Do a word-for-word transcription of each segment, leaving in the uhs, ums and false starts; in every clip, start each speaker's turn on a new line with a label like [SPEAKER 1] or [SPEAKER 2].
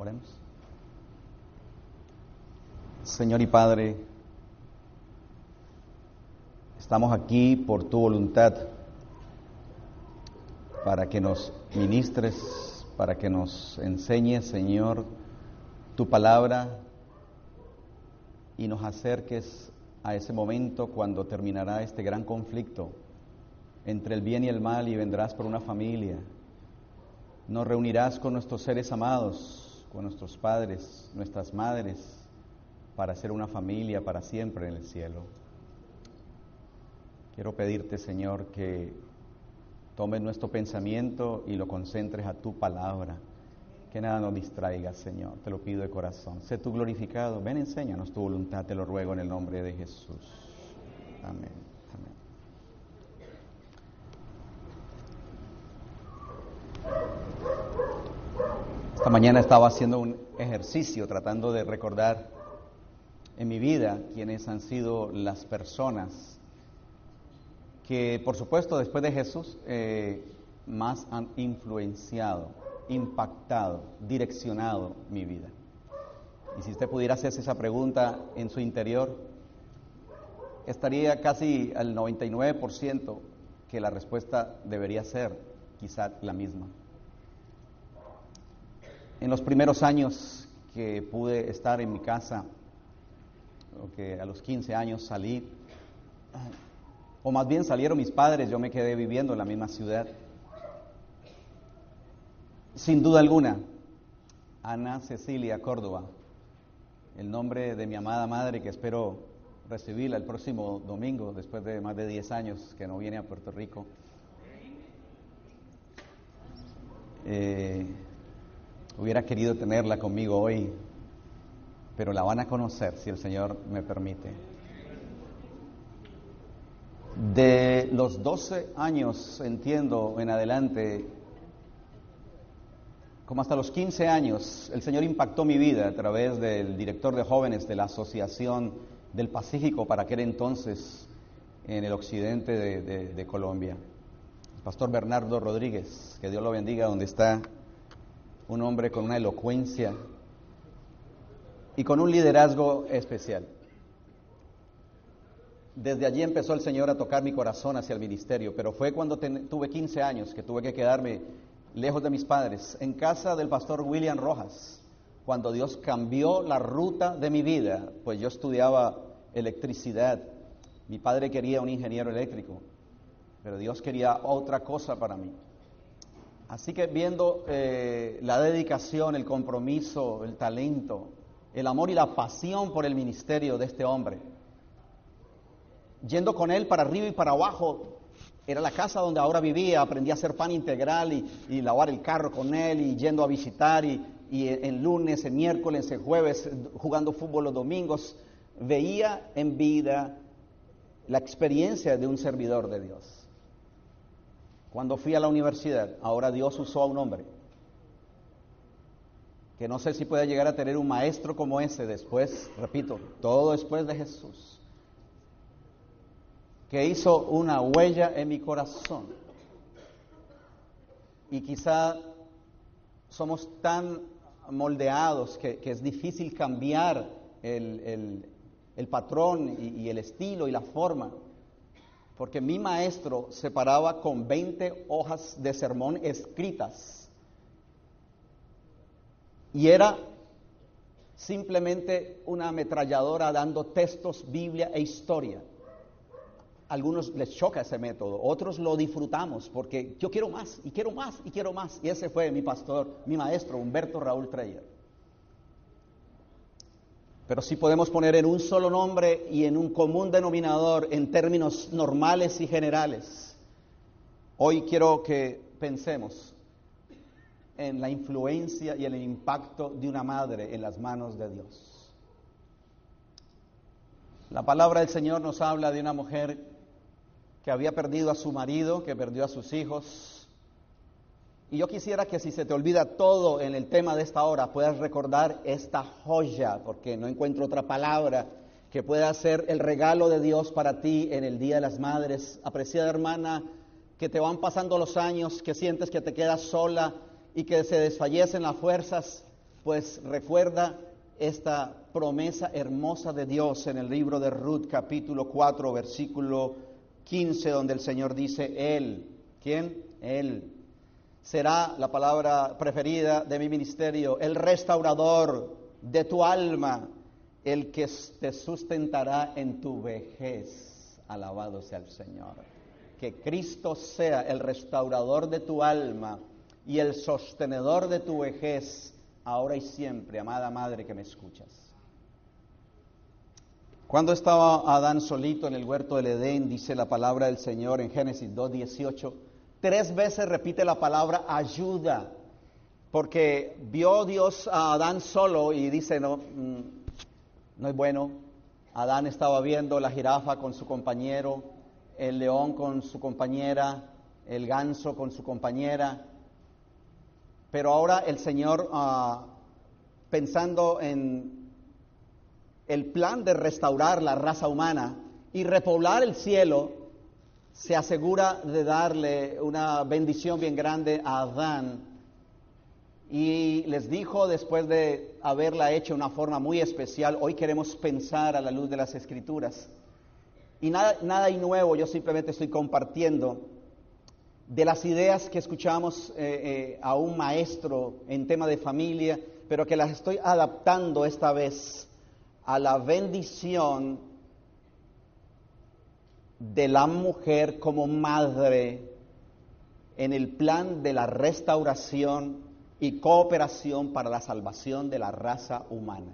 [SPEAKER 1] Oremos. Señor y Padre, estamos aquí por tu voluntad, para que nos ministres, para que nos enseñes, Señor, tu palabra y nos acerques a ese momento cuando terminará este gran conflicto entre el bien y el mal y vendrás por una familia. Nos reunirás con nuestros seres amados, con nuestros padres, nuestras madres, para ser una familia para siempre en el cielo. Quiero pedirte, Señor, que tomes nuestro pensamiento y lo concentres a tu palabra. Que nada nos distraiga, Señor, te lo pido de corazón. Sé tú glorificado. Ven, enséñanos tu voluntad, te lo ruego en el nombre de Jesús. Amén. Amén. Esta mañana estaba haciendo un ejercicio tratando de recordar en mi vida quiénes han sido las personas que, por supuesto, después de Jesús, eh, más han influenciado, impactado, direccionado mi vida. Y si usted pudiera hacerse esa pregunta en su interior, estaría casi al noventa y nueve por ciento que la respuesta debería ser quizá la misma. En los primeros años que pude estar en mi casa, o que a los quince años salí, o más bien salieron mis padres, yo me quedé viviendo en la misma ciudad. Sin duda alguna, Ana Cecilia Córdoba, el nombre de mi amada madre, que espero recibirla el próximo domingo, después de más de diez años que no viene a Puerto Rico. Eh, hubiera querido tenerla conmigo hoy, pero la van a conocer si el Señor me permite. De los doce años, entiendo, en adelante, como hasta los quince años, el Señor impactó mi vida a través del director de jóvenes de la Asociación del Pacífico, para aquel entonces en el occidente de, de, de Colombia. El pastor Bernardo Rodríguez, que Dios lo bendiga, donde está, un hombre con una elocuencia y con un liderazgo especial. Desde allí empezó el Señor a tocar mi corazón hacia el ministerio, pero fue cuando ten, tuve quince años que tuve que quedarme lejos de mis padres, en casa del pastor William Rojas, cuando Dios cambió la ruta de mi vida, pues yo estudiaba electricidad. Mi padre quería un ingeniero eléctrico, pero Dios quería otra cosa para mí. Así que viendo eh, la dedicación, el compromiso, el talento, el amor y la pasión por el ministerio de este hombre, yendo con él para arriba y para abajo, era la casa donde ahora vivía, aprendí a hacer pan integral y, y lavar el carro con él, y yendo a visitar, y, y en lunes, en miércoles, en jueves, jugando fútbol los domingos, veía en vida la experiencia de un servidor de Dios. Cuando fui a la universidad, ahora Dios usó a un hombre, que no sé si puede llegar a tener un maestro como ese después, repito, todo después de Jesús, que hizo una huella en mi corazón. Y quizá somos tan moldeados que, que es difícil cambiar el, el, el patrón y, y el estilo y la forma. Porque mi maestro se paraba con veinte hojas de sermón escritas. Y era simplemente una ametralladora dando textos, Biblia e historia. A algunos les choca ese método, otros lo disfrutamos porque yo quiero más y quiero más y quiero más. Y ese fue mi pastor, mi maestro, Humberto Raúl Treyer. Pero sí podemos poner en un solo nombre y en un común denominador en términos normales y generales. Hoy quiero que pensemos en la influencia y el impacto de una madre en las manos de Dios. La palabra del Señor nos habla de una mujer que había perdido a su marido, que perdió a sus hijos. Y yo quisiera que si se te olvida todo en el tema de esta hora, puedas recordar esta joya, porque no encuentro otra palabra que pueda ser el regalo de Dios para ti en el Día de las Madres. Apreciada hermana, que te van pasando los años, que sientes que te quedas sola y que se desfallecen las fuerzas. pues recuerda esta promesa hermosa de Dios en el libro de Ruth, capítulo cuatro, versículo quince, donde el Señor dice, Él, ¿quién? Él será la palabra preferida de mi ministerio, el restaurador de tu alma, el que te sustentará en tu vejez. Alabado sea el Señor. Que Cristo sea el restaurador de tu alma y el sostenedor de tu vejez, ahora y siempre, amada madre que me escuchas. Cuando estaba Adán solito en el huerto del Edén, dice la palabra del Señor en Génesis dos dieciocho, tres veces repite la palabra ayuda, porque vio Dios a Adán solo y dice, no, no es bueno. Adán estaba viendo la jirafa con su compañero, el león con su compañera, el ganso con su compañera. Pero ahora el Señor, uh, pensando en el plan de restaurar la raza humana y repoblar el cielo, se asegura de darle una bendición bien grande a Adán. Y les dijo, después de haberla hecho de una forma muy especial, hoy queremos pensar a la luz de las Escrituras. Y nada, nada hay nuevo, yo simplemente estoy compartiendo de las ideas que escuchamos eh, eh, a un maestro en tema de familia, pero que las estoy adaptando esta vez a la bendición de la mujer como madre en el plan de la restauración y cooperación para la salvación de la raza humana.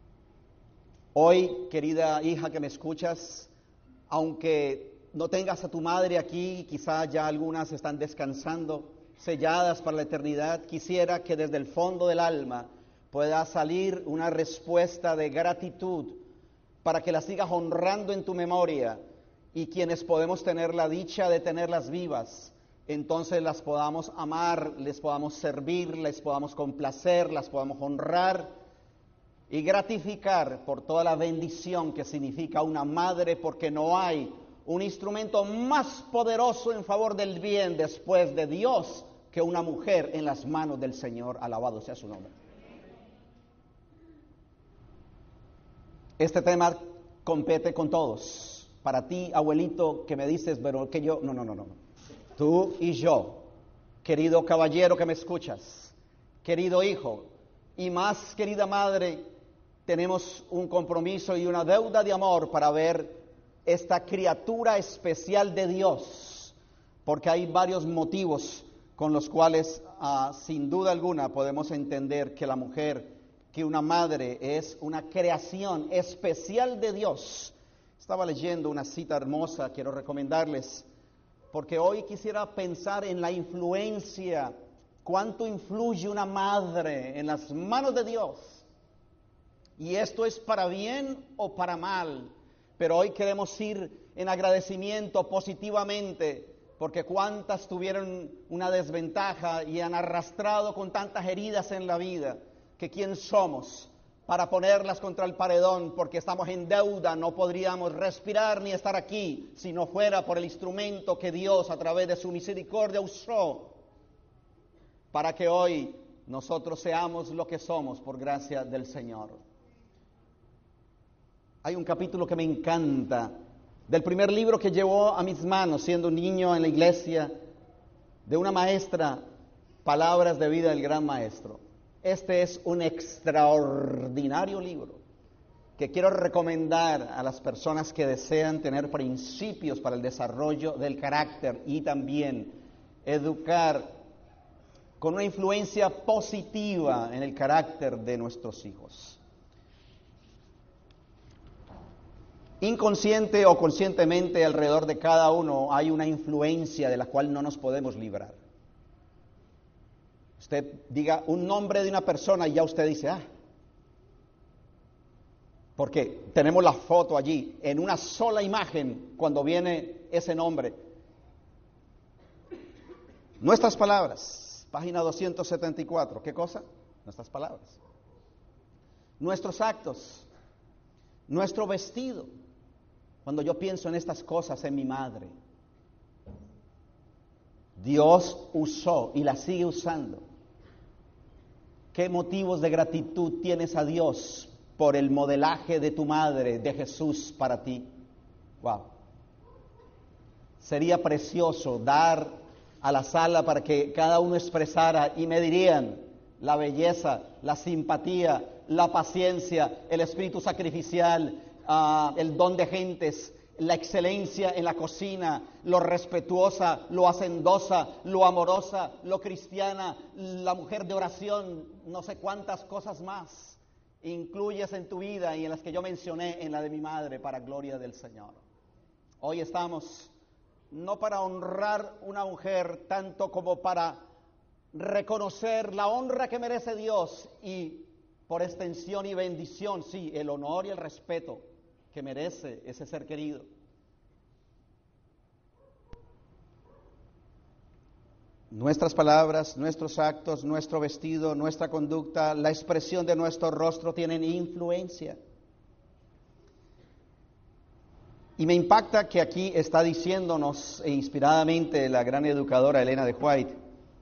[SPEAKER 1] Hoy, querida hija que me escuchas, aunque no tengas a tu madre aquí, quizá ya algunas están descansando, selladas para la eternidad, quisiera que desde el fondo del alma pueda salir una respuesta de gratitud para que las sigas honrando en tu memoria, y quienes podemos tener la dicha de tenerlas vivas, entonces las podamos amar, les podamos servir, les podamos complacer, las podamos honrar y gratificar por toda la bendición que significa una madre, porque no hay un instrumento más poderoso en favor del bien después de Dios que una mujer en las manos del Señor. Alabado sea su nombre. Este tema compete con todos. Para ti, abuelito, que me dices, pero que yo, no, no, no, no. Tú y yo, querido caballero que me escuchas, querido hijo, y más querida madre, tenemos un compromiso y una deuda de amor para ver esta criatura especial de Dios, porque hay varios motivos con los cuales, uh, sin duda alguna, podemos entender que la mujer, que una madre es una creación especial de Dios. Estaba leyendo una cita hermosa, quiero recomendarles, porque hoy quisiera pensar en la influencia, cuánto influye una madre en las manos de Dios. Y esto es para bien o para mal, pero hoy queremos ir en agradecimiento positivamente, porque cuántas tuvieron una desventaja y han arrastrado con tantas heridas en la vida, que quién somos para ponerlas contra el paredón, porque estamos en deuda, no podríamos respirar ni estar aquí si no fuera por el instrumento que Dios a través de su misericordia usó para que hoy nosotros seamos lo que somos por gracia del Señor. Hay un capítulo que me encanta, del primer libro que llevó a mis manos siendo un niño en la iglesia, de una maestra, Palabras de Vida del Gran Maestro. Este es un extraordinario libro que quiero recomendar a las personas que desean tener principios para el desarrollo del carácter y también educar con una influencia positiva en el carácter de nuestros hijos. Inconsciente o conscientemente, alrededor de cada uno hay una influencia de la cual no nos podemos librar. Usted diga un nombre de una persona y ya usted dice, ah, porque tenemos la foto allí, en una sola imagen, cuando viene ese nombre. Nuestras palabras, página doscientos setenta y cuatro, ¿qué cosa? Nuestras palabras. Nuestros actos, nuestro vestido. Cuando yo pienso en estas cosas en mi madre, Dios usó y la sigue usando. ¿Qué motivos de gratitud tienes a Dios por el modelaje de tu madre, de Jesús para ti? Wow. Sería precioso dar a la sala para que cada uno expresara y me dirían la belleza, la simpatía, la paciencia, el espíritu sacrificial, uh, el don de gentes, la excelencia en la cocina, lo respetuosa, lo hacendosa, lo amorosa, lo cristiana, la mujer de oración, no sé cuántas cosas más incluyes en tu vida y en las que yo mencioné en la de mi madre, para gloria del Señor. Hoy estamos no para honrar una mujer, tanto como para reconocer la honra que merece Dios y por extensión y bendición, sí, el honor y el respeto que merece ese ser querido. Nuestras palabras, nuestros actos, nuestro vestido, nuestra conducta, la expresión de nuestro rostro tienen influencia. Y me impacta que aquí está diciéndonos e inspiradamente la gran educadora Elena de White,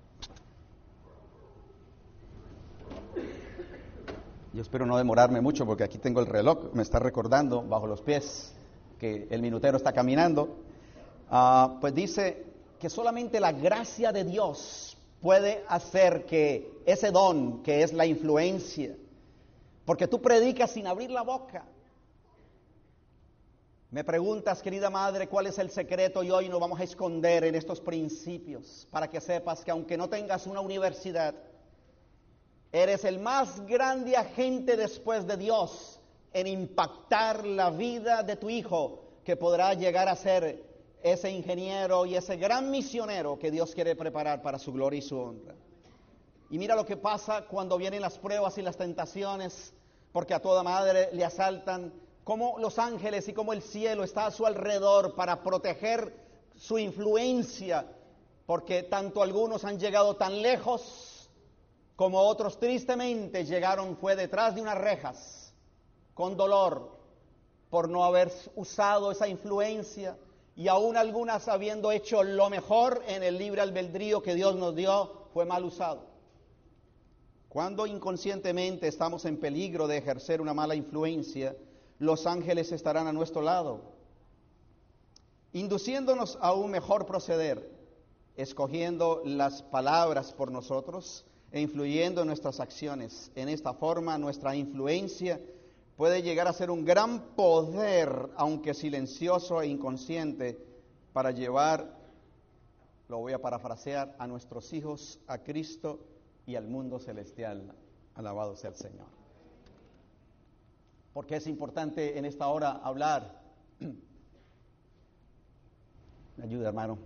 [SPEAKER 1] yo espero no demorarme mucho porque aquí tengo el reloj, me está recordando bajo los pies que el minutero está caminando. Uh, pues dice que solamente la gracia de Dios puede hacer que ese don, que es la influencia, porque tú predicas sin abrir la boca. Me preguntas, querida madre, ¿cuál es el secreto? Y hoy nos vamos a esconder en estos principios para que sepas que aunque no tengas una universidad, eres el más grande agente después de Dios en impactar la vida de tu hijo, que podrá llegar a ser ese ingeniero y ese gran misionero que Dios quiere preparar para su gloria y su honra. Y mira lo que pasa cuando vienen las pruebas y las tentaciones, porque a toda madre le asaltan, cómo los ángeles y cómo el cielo está a su alrededor para proteger su influencia, porque tanto algunos han llegado tan lejos como otros tristemente llegaron fue detrás de unas rejas, con dolor, por no haber usado esa influencia, y aún algunas habiendo hecho lo mejor en el libre albedrío que Dios nos dio, fue mal usado. Cuando inconscientemente estamos en peligro de ejercer una mala influencia, los ángeles estarán a nuestro lado, induciéndonos a un mejor proceder, escogiendo las palabras por nosotros e influyendo en nuestras acciones. En esta forma, nuestra influencia puede llegar a ser un gran poder, aunque silencioso e inconsciente, para llevar, lo voy a parafrasear, a nuestros hijos a Cristo y al mundo celestial. Alabado sea el Señor. Porque es importante en esta hora hablar. Me ayuda, hermano.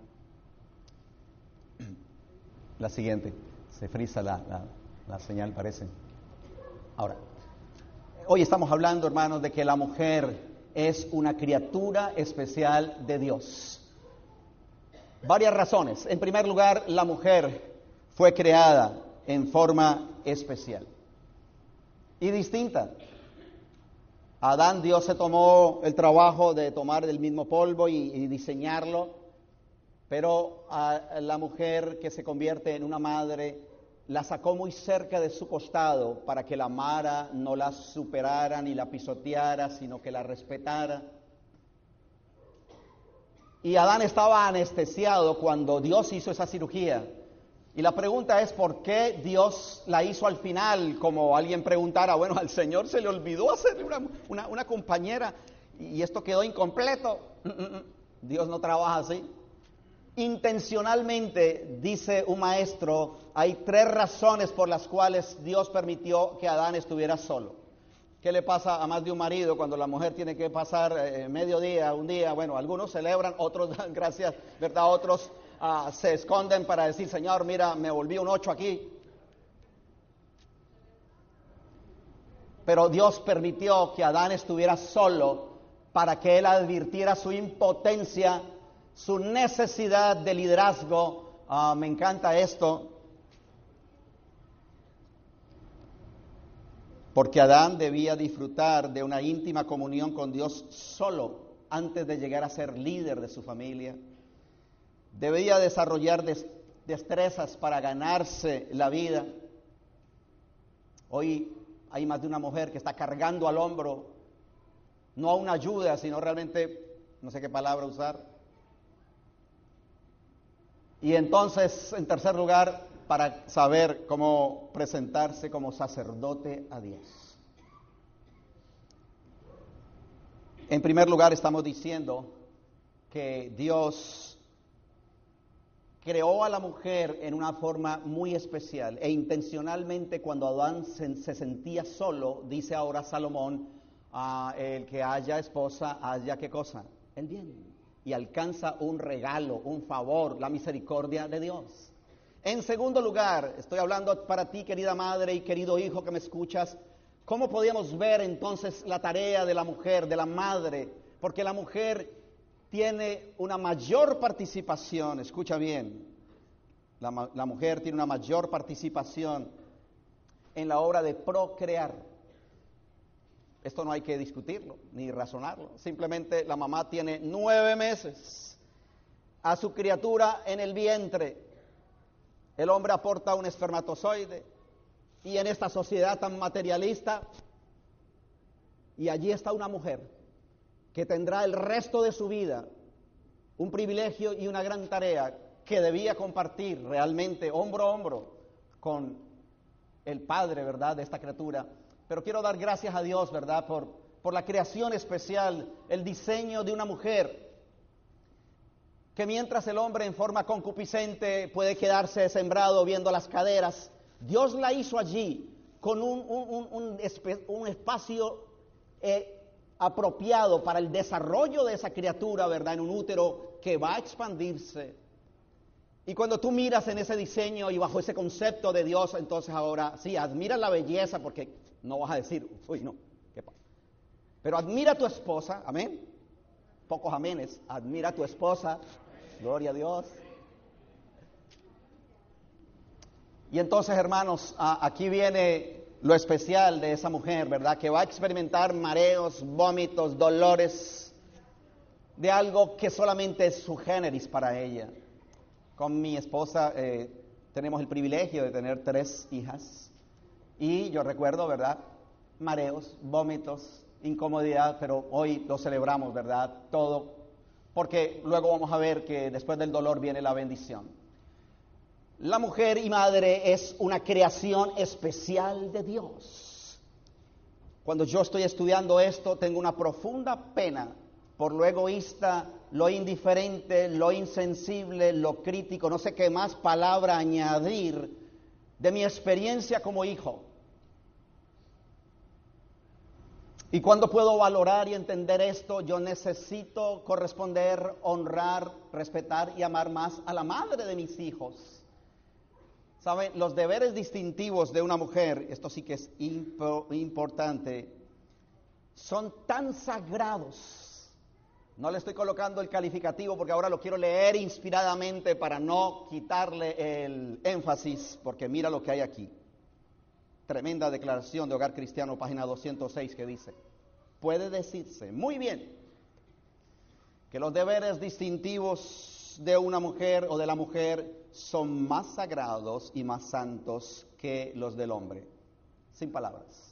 [SPEAKER 1] La siguiente. Se frisa la, la, la señal, parece. Ahora, hoy estamos hablando, hermanos, de que la mujer es una criatura especial de Dios. Varias razones. En primer lugar, la mujer fue creada en forma especial y distinta. Adán, Dios se tomó el trabajo de tomar del mismo polvo y, y diseñarlo. Pero a la mujer que se convierte en una madre, la sacó muy cerca de su costado para que la amara, no la superara ni la pisoteara, sino que la respetara. Y Adán estaba anestesiado cuando Dios hizo esa cirugía. Y la pregunta es, ¿por qué Dios la hizo al final? Como alguien preguntara, bueno, al Señor se le olvidó hacerle una, una, una compañera y esto quedó incompleto. Dios no trabaja así. Intencionalmente, dice un maestro, hay tres razones por las cuales Dios permitió que Adán estuviera solo. ¿Qué le pasa a más de un marido cuando la mujer tiene que pasar eh, medio día, un día? Bueno, algunos celebran, otros dan gracias, ¿verdad? Otros uh, se esconden para decir, Señor, mira, me volví un ocho aquí. Pero Dios permitió que Adán estuviera solo para que él advirtiera su impotencia, su necesidad de liderazgo. Uh, me encanta esto, porque Adán debía disfrutar de una íntima comunión con Dios solo antes de llegar a ser líder de su familia. Debía desarrollar des- destrezas para ganarse la vida. Hoy hay más de una mujer que está cargando al hombro, no a una ayuda, sino realmente, no sé qué palabra usar. Y entonces, en tercer lugar, para saber cómo presentarse como sacerdote a Dios. En primer lugar, estamos diciendo que Dios creó a la mujer en una forma muy especial e intencionalmente cuando Adán se, se sentía solo, dice ahora Salomón, uh, el que haya esposa, haya ¿qué cosa? El bien. Y alcanza un regalo, un favor, la misericordia de Dios. En segundo lugar, estoy hablando para ti, querida madre y querido hijo que me escuchas, ¿cómo podíamos ver entonces la tarea de la mujer, de la madre? Porque la mujer tiene una mayor participación, escucha bien, la, la mujer tiene una mayor participación en la obra de procrear. Esto no hay que discutirlo ni razonarlo, simplemente la mamá tiene nueve meses a su criatura en el vientre, el hombre aporta un espermatozoide y en esta sociedad tan materialista, y allí está una mujer que tendrá el resto de su vida un privilegio y una gran tarea que debía compartir realmente hombro a hombro con el padre, ¿verdad?, de esta criatura. Pero quiero dar gracias a Dios, ¿verdad?, por, por la creación especial, el diseño de una mujer, que mientras el hombre en forma concupiscente puede quedarse sembrado viendo las caderas, Dios la hizo allí con un, un, un, un, espe, un espacio eh, apropiado para el desarrollo de esa criatura, ¿verdad?, en un útero que va a expandirse. Y cuando tú miras en ese diseño y bajo ese concepto de Dios, entonces ahora sí, admira la belleza, porque no vas a decir, uy, no, ¿qué pasa? Pero admira a tu esposa, amén. Pocos amenes, admira a tu esposa, gloria a Dios. Y entonces, hermanos, aquí viene lo especial de esa mujer, ¿verdad? Que va a experimentar mareos, vómitos, dolores, de algo que solamente es su generis para ella. Con mi esposa eh, tenemos el privilegio de tener tres hijas y yo recuerdo, ¿verdad?, mareos, vómitos, incomodidad, pero hoy lo celebramos, ¿verdad?, todo, porque luego vamos a ver que después del dolor viene la bendición. La mujer y madre es una creación especial de Dios. Cuando yo estoy estudiando esto, tengo una profunda pena por lo egoísta, lo indiferente, lo insensible, lo crítico, no sé qué más palabra añadir de mi experiencia como hijo. Y cuando puedo valorar y entender esto, yo necesito corresponder, honrar, respetar y amar más a la madre de mis hijos. ¿Saben? Los deberes distintivos de una mujer, esto sí que es impo- importante, son tan sagrados. No le estoy colocando el calificativo porque ahora lo quiero leer inspiradamente para no quitarle el énfasis, porque mira lo que hay aquí. Tremenda declaración de Hogar Cristiano, página doscientos seis, que dice: puede decirse muy bien que los deberes distintivos de una mujer o de la mujer son más sagrados y más santos que los del hombre. Sin palabras.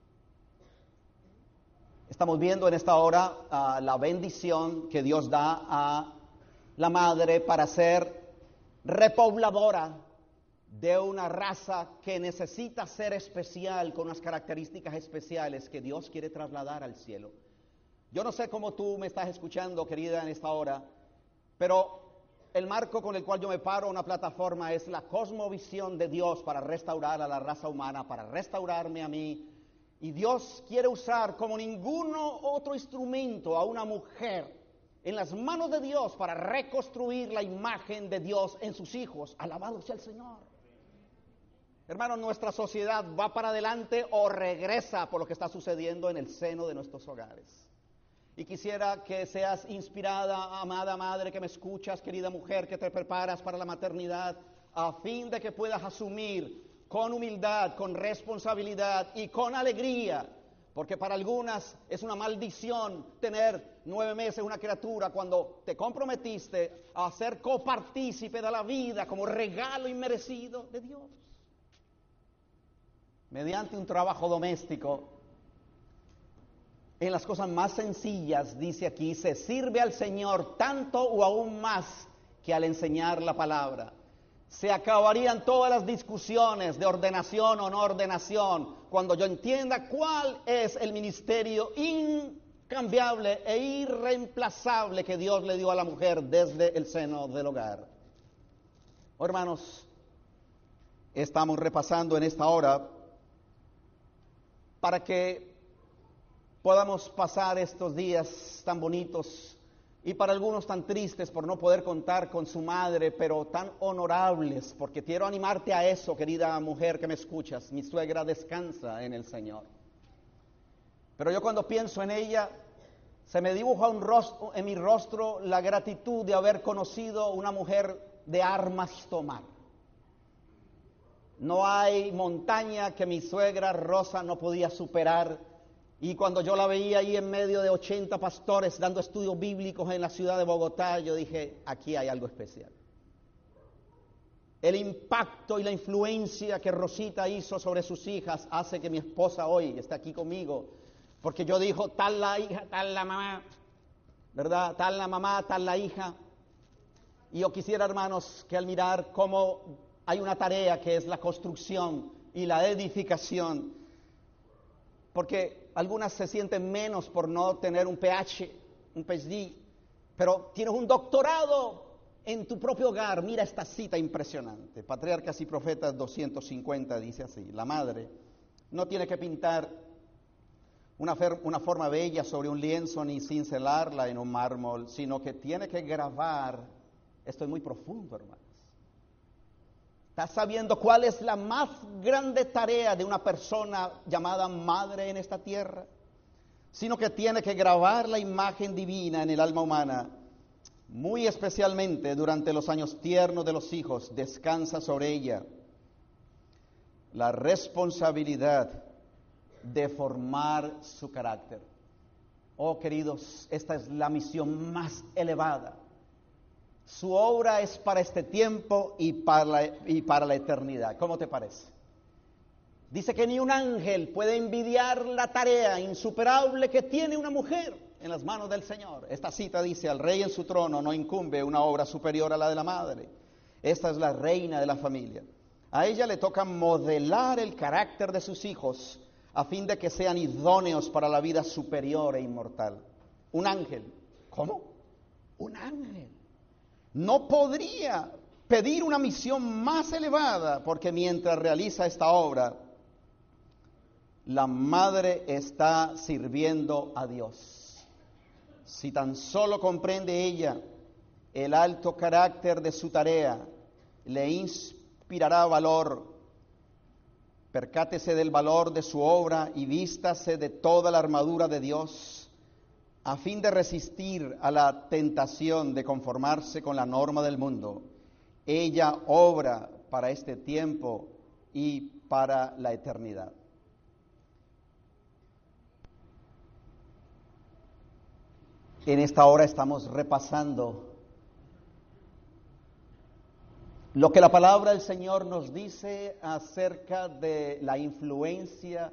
[SPEAKER 1] Estamos viendo en esta hora uh, la bendición que Dios da a la madre para ser repobladora de una raza que necesita ser especial, con unas características especiales que Dios quiere trasladar al cielo. Yo no sé cómo tú me estás escuchando, querida, en esta hora, pero el marco con el cual yo me paro a una plataforma es la cosmovisión de Dios para restaurar a la raza humana, para restaurarme a mí. Y Dios quiere usar como ningún otro instrumento a una mujer en las manos de Dios para reconstruir la imagen de Dios en sus hijos. Alabado sea el Señor. Hermanos, nuestra sociedad va para adelante o regresa por lo que está sucediendo en el seno de nuestros hogares. Y quisiera que seas inspirada, amada madre que me escuchas, querida mujer que te preparas para la maternidad, a fin de que puedas asumir con humildad, con responsabilidad y con alegría, porque para algunas es una maldición tener nueve meses una criatura cuando te comprometiste a ser copartícipe de la vida como regalo inmerecido de Dios. mediante un trabajo doméstico, en las cosas más sencillas, dice aquí, se sirve al Señor tanto o aún más que al enseñar la palabra. Se acabarían todas las discusiones de ordenación o no ordenación cuando yo entienda cuál es el ministerio incambiable e irreemplazable que Dios le dio a la mujer desde el seno del hogar. Oh, hermanos, estamos repasando en esta hora para que podamos pasar estos días tan bonitos y para algunos tan tristes por no poder contar con su madre, pero tan honorables, porque quiero animarte a eso, querida mujer que me escuchas. Mi suegra descansa en el Señor. Pero yo cuando pienso en ella, se me dibuja un rostro, en mi rostro la gratitud de haber conocido una mujer de armas tomar. No hay montaña que mi suegra Rosa no podía superar. Y cuando yo la veía ahí en medio de ochenta pastores dando estudios bíblicos en la ciudad de Bogotá, yo dije, aquí hay algo especial. El impacto y la influencia que Rosita hizo sobre sus hijas hace que mi esposa hoy esté aquí conmigo. Porque yo digo, tal la hija, tal la mamá, ¿verdad? Tal la mamá, tal la hija. Y yo quisiera, hermanos, que al mirar cómo hay una tarea que es la construcción y la edificación, porque algunas se sienten menos por no tener un P H, un P H D, pero tienes un doctorado en tu propio hogar. Mira esta cita impresionante. Patriarcas y Profetas doscientos cincuenta dice así: la madre no tiene que pintar una, fer- una forma bella sobre un lienzo ni cincelarla en un mármol, sino que tiene que grabar. Esto es muy profundo, hermanos. ¿Estás sabiendo cuál es la más grande tarea de una persona llamada madre en esta tierra? Sino que tiene que grabar la imagen divina en el alma humana. Muy especialmente durante los años tiernos de los hijos, descansa sobre ella la responsabilidad de formar su carácter. Oh, queridos, esta es la misión más elevada. Su obra es para este tiempo y para la, y para la eternidad. ¿Cómo te parece? Dice que ni un ángel puede envidiar la tarea insuperable que tiene una mujer en las manos del Señor. Esta cita dice: al rey en su trono no incumbe una obra superior a la de la madre. Esta es la reina de la familia. A ella le toca modelar el carácter de sus hijos a fin de que sean idóneos para la vida superior e inmortal. Un ángel. ¿Cómo? Un ángel no podría pedir una misión más elevada, porque mientras realiza esta obra, la madre está sirviendo a Dios. Si tan solo comprende ella el alto carácter de su tarea, le inspirará valor. Percátese del valor de su obra y vístase de toda la armadura de Dios, a fin de resistir a la tentación de conformarse con la norma del mundo. Ella obra para este tiempo y para la eternidad. En esta hora estamos repasando lo que la palabra del Señor nos dice acerca de la influencia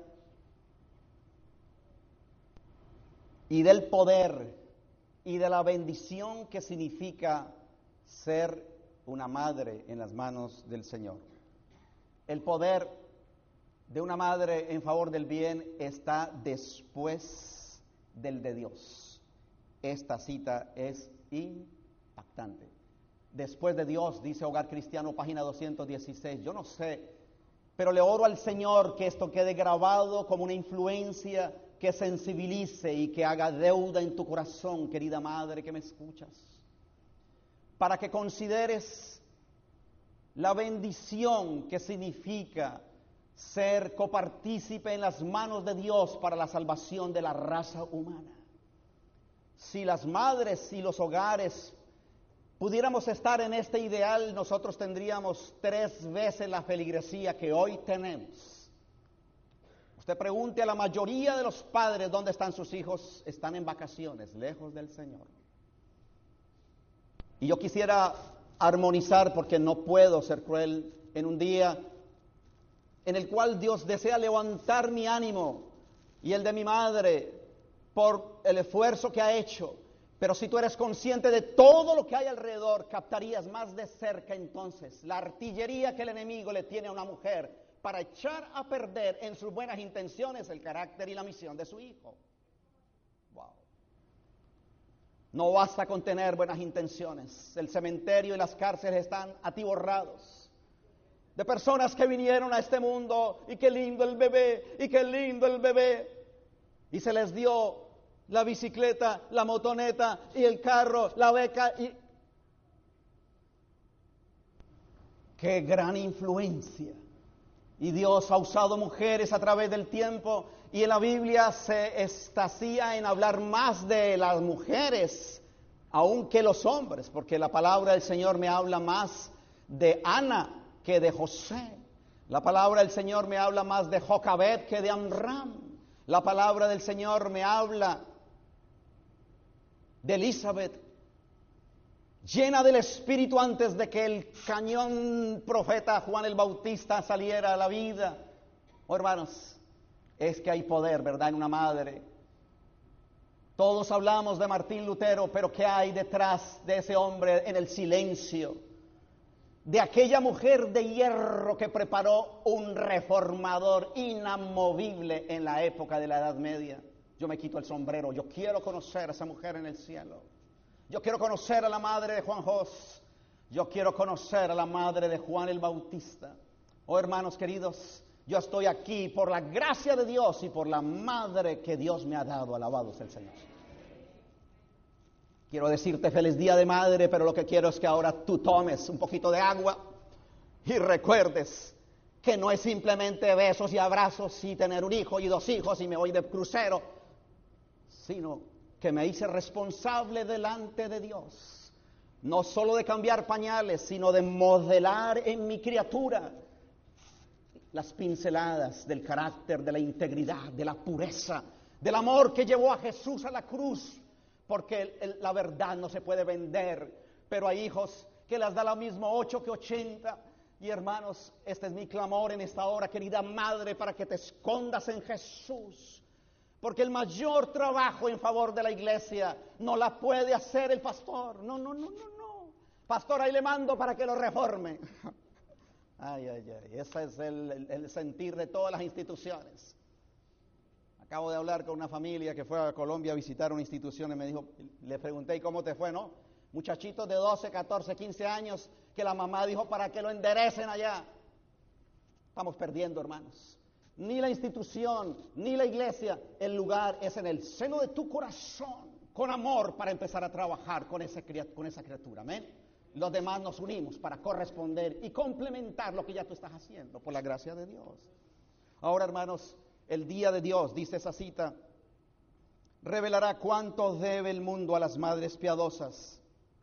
[SPEAKER 1] y del poder y de la bendición que significa ser una madre en las manos del Señor. El poder de una madre en favor del bien está después del de Dios. Esta cita es impactante. Después de Dios, dice Hogar Cristiano, página doscientos dieciséis. Yo no sé, pero le oro al Señor que esto quede grabado como una influencia que sensibilice y que haga deuda en tu corazón, querida madre que me escuchas, para que consideres la bendición que significa ser copartícipe en las manos de Dios para la salvación de la raza humana. Si las madres y los hogares pudiéramos estar en este ideal, nosotros tendríamos tres veces la feligresía que hoy tenemos. Usted pregunte a la mayoría de los padres dónde están sus hijos. Están en vacaciones, lejos del Señor. Y yo quisiera armonizar, porque no puedo ser cruel, en un día en el cual Dios desea levantar mi ánimo y el de mi madre por el esfuerzo que ha hecho. Pero si tú eres consciente de todo lo que hay alrededor, captarías más de cerca entonces la artillería que el enemigo le tiene a una mujer para echar a perder en sus buenas intenciones el carácter y la misión de su hijo. Wow. No basta con tener buenas intenciones. El cementerio y las cárceles están atiborrados de personas que vinieron a este mundo y qué lindo el bebé, y qué lindo el bebé. Y se les dio la bicicleta, la motoneta y el carro, la beca. Y qué gran influencia. Y Dios ha usado mujeres a través del tiempo, y en la Biblia se extasía en hablar más de las mujeres aún que los hombres, porque la palabra del Señor me habla más de Ana que de José. La palabra del Señor me habla más de Jocabed que de Amram. La palabra del Señor me habla de Elizabeth, llena del Espíritu antes de que el cañón profeta Juan el Bautista saliera a la vida. Oh, hermanos, es que hay poder, ¿verdad?, en una madre. Todos hablamos de Martín Lutero, pero ¿qué hay detrás de ese hombre en el silencio? De aquella mujer de hierro que preparó un reformador inamovible en la época de la Edad Media. Yo me quito el sombrero, yo quiero conocer a esa mujer en el cielo. Yo quiero conocer a la madre de Juan Jos. Yo quiero conocer a la madre de Juan el Bautista. Oh, hermanos queridos, yo estoy aquí por la gracia de Dios y por la madre que Dios me ha dado. Alabado sea el Señor. Quiero decirte feliz día de madre, pero lo que quiero es que ahora tú tomes un poquito de agua y recuerdes que no es simplemente besos y abrazos y tener un hijo y dos hijos y me voy de crucero, sino que me hice responsable delante de Dios, no solo de cambiar pañales, sino de modelar en mi criatura las pinceladas del carácter, de la integridad, de la pureza, del amor que llevó a Jesús a la cruz, porque el, el, la verdad no se puede vender, pero hay hijos que les da lo mismo ocho que ochenta. Y hermanos, este es mi clamor en esta hora, querida madre, para que te escondas en Jesús. Porque el mayor trabajo en favor de la iglesia no la puede hacer el pastor. No, no, no, no, no. Pastor, ahí le mando para que lo reforme. Ay, ay, ay. Ese es el, el, el sentir de todas las instituciones. Acabo de hablar con una familia que fue a Colombia a visitar una institución y me dijo, le pregunté, ¿y cómo te fue, no? Muchachitos de doce, catorce, quince años que la mamá dijo para que lo enderecen allá. Estamos perdiendo, hermanos. Ni la institución, ni la iglesia, el lugar es en el seno de tu corazón, con amor para empezar a trabajar con, ese, con esa criatura, amén. Los demás nos unimos para corresponder y complementar lo que ya tú estás haciendo, por la gracia de Dios. Ahora, hermanos, el día de Dios, dice esa cita, revelará cuánto debe el mundo a las madres piadosas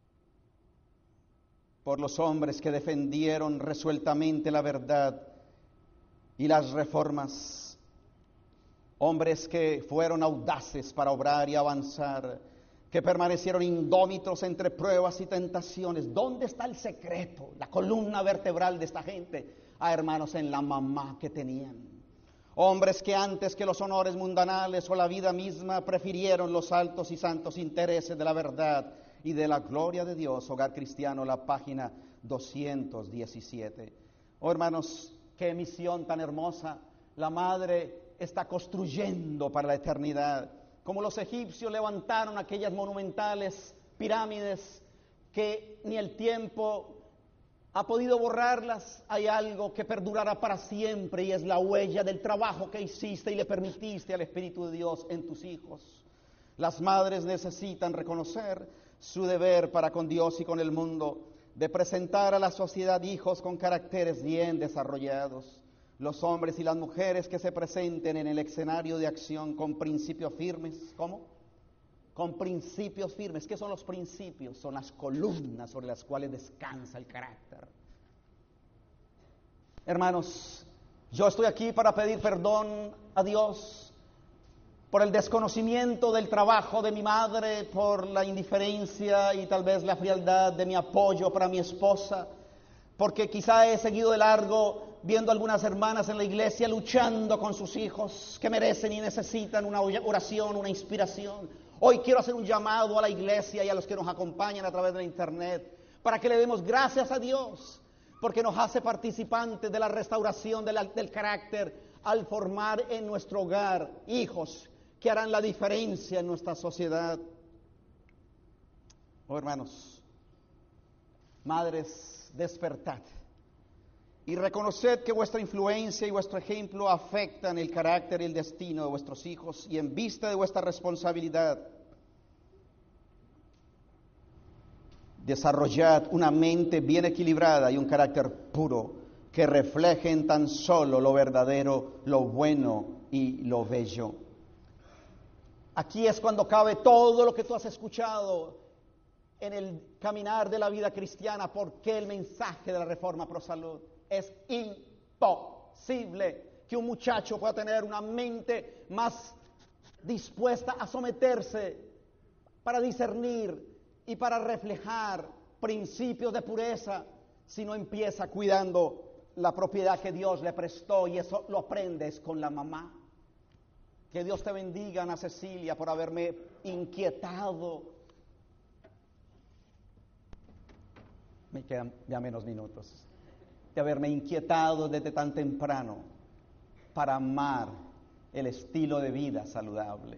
[SPEAKER 1] por los hombres que defendieron resueltamente la verdad y las reformas, hombres que fueron audaces para obrar y avanzar, que permanecieron indómitos entre pruebas y tentaciones. ¿Dónde está el secreto, la columna vertebral de esta gente? Ah, hermanos, en la mamá que tenían. Hombres que antes que los honores mundanales o la vida misma prefirieron los altos y santos intereses de la verdad y de la gloria de Dios. Hogar Cristiano, la página doscientos diecisiete. Oh, hermanos, qué misión tan hermosa. La madre está construyendo para la eternidad. Como los egipcios levantaron aquellas monumentales pirámides que ni el tiempo ha podido borrarlas, hay algo que perdurará para siempre y es la huella del trabajo que hiciste y le permitiste al Espíritu de Dios en tus hijos. Las madres necesitan reconocer su deber para con Dios y con el mundo, de presentar a la sociedad hijos con caracteres bien desarrollados. Los hombres y las mujeres que se presenten en el escenario de acción con principios firmes. ¿Cómo? Con principios firmes. ¿Qué son los principios? Son las columnas sobre las cuales descansa el carácter. Hermanos, yo estoy aquí para pedir perdón a Dios por el desconocimiento del trabajo de mi madre, por la indiferencia y tal vez la frialdad de mi apoyo para mi esposa, porque quizá he seguido de largo viendo algunas hermanas en la iglesia luchando con sus hijos que merecen y necesitan una oración, una inspiración. Hoy quiero hacer un llamado a la iglesia y a los que nos acompañan a través de internet para que le demos gracias a Dios porque nos hace participantes de la restauración de la, del carácter al formar en nuestro hogar hijos que harán la diferencia en nuestra sociedad. Oh, hermanos, madres, despertad y reconoced que vuestra influencia y vuestro ejemplo afectan el carácter y el destino de vuestros hijos, y en vista de vuestra responsabilidad, desarrollad una mente bien equilibrada y un carácter puro que reflejen tan solo lo verdadero, lo bueno y lo bello. Aquí es cuando cabe todo lo que tú has escuchado en el caminar de la vida cristiana, porque el mensaje de la Reforma Pro Salud. Es imposible que un muchacho pueda tener una mente más dispuesta a someterse para discernir y para reflejar principios de pureza si no empieza cuidando la propiedad que Dios le prestó, y eso lo aprendes con la mamá. Que Dios te bendiga, Ana Cecilia, por haberme inquietado. Me quedan ya menos minutos. De haberme inquietado desde tan temprano para amar el estilo de vida saludable.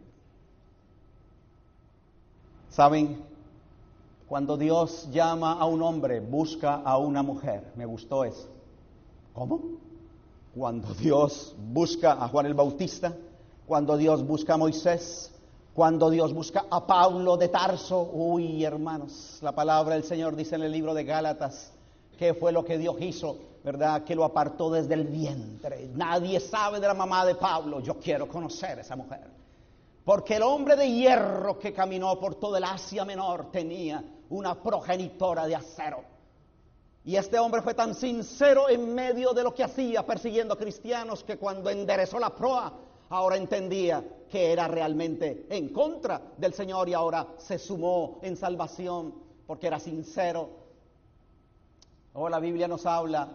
[SPEAKER 1] ¿Saben? Cuando Dios llama a un hombre, busca a una mujer. Me gustó eso. ¿Cómo? Cuando Dios busca a Juan el Bautista, cuando Dios busca a Moisés, cuando Dios busca a Pablo de Tarso. Uy, hermanos, la palabra del Señor dice en el libro de Gálatas, ¿qué fue lo que Dios hizo? ¿Verdad? Que lo apartó desde el vientre. Nadie sabe de la mamá de Pablo. Yo quiero conocer a esa mujer. Porque el hombre de hierro que caminó por todo el Asia Menor tenía una progenitora de acero. Y este hombre fue tan sincero en medio de lo que hacía persiguiendo a cristianos, que cuando enderezó la proa, ahora entendía que era realmente en contra del Señor, y ahora se sumó en salvación porque era sincero. Oh, la Biblia nos habla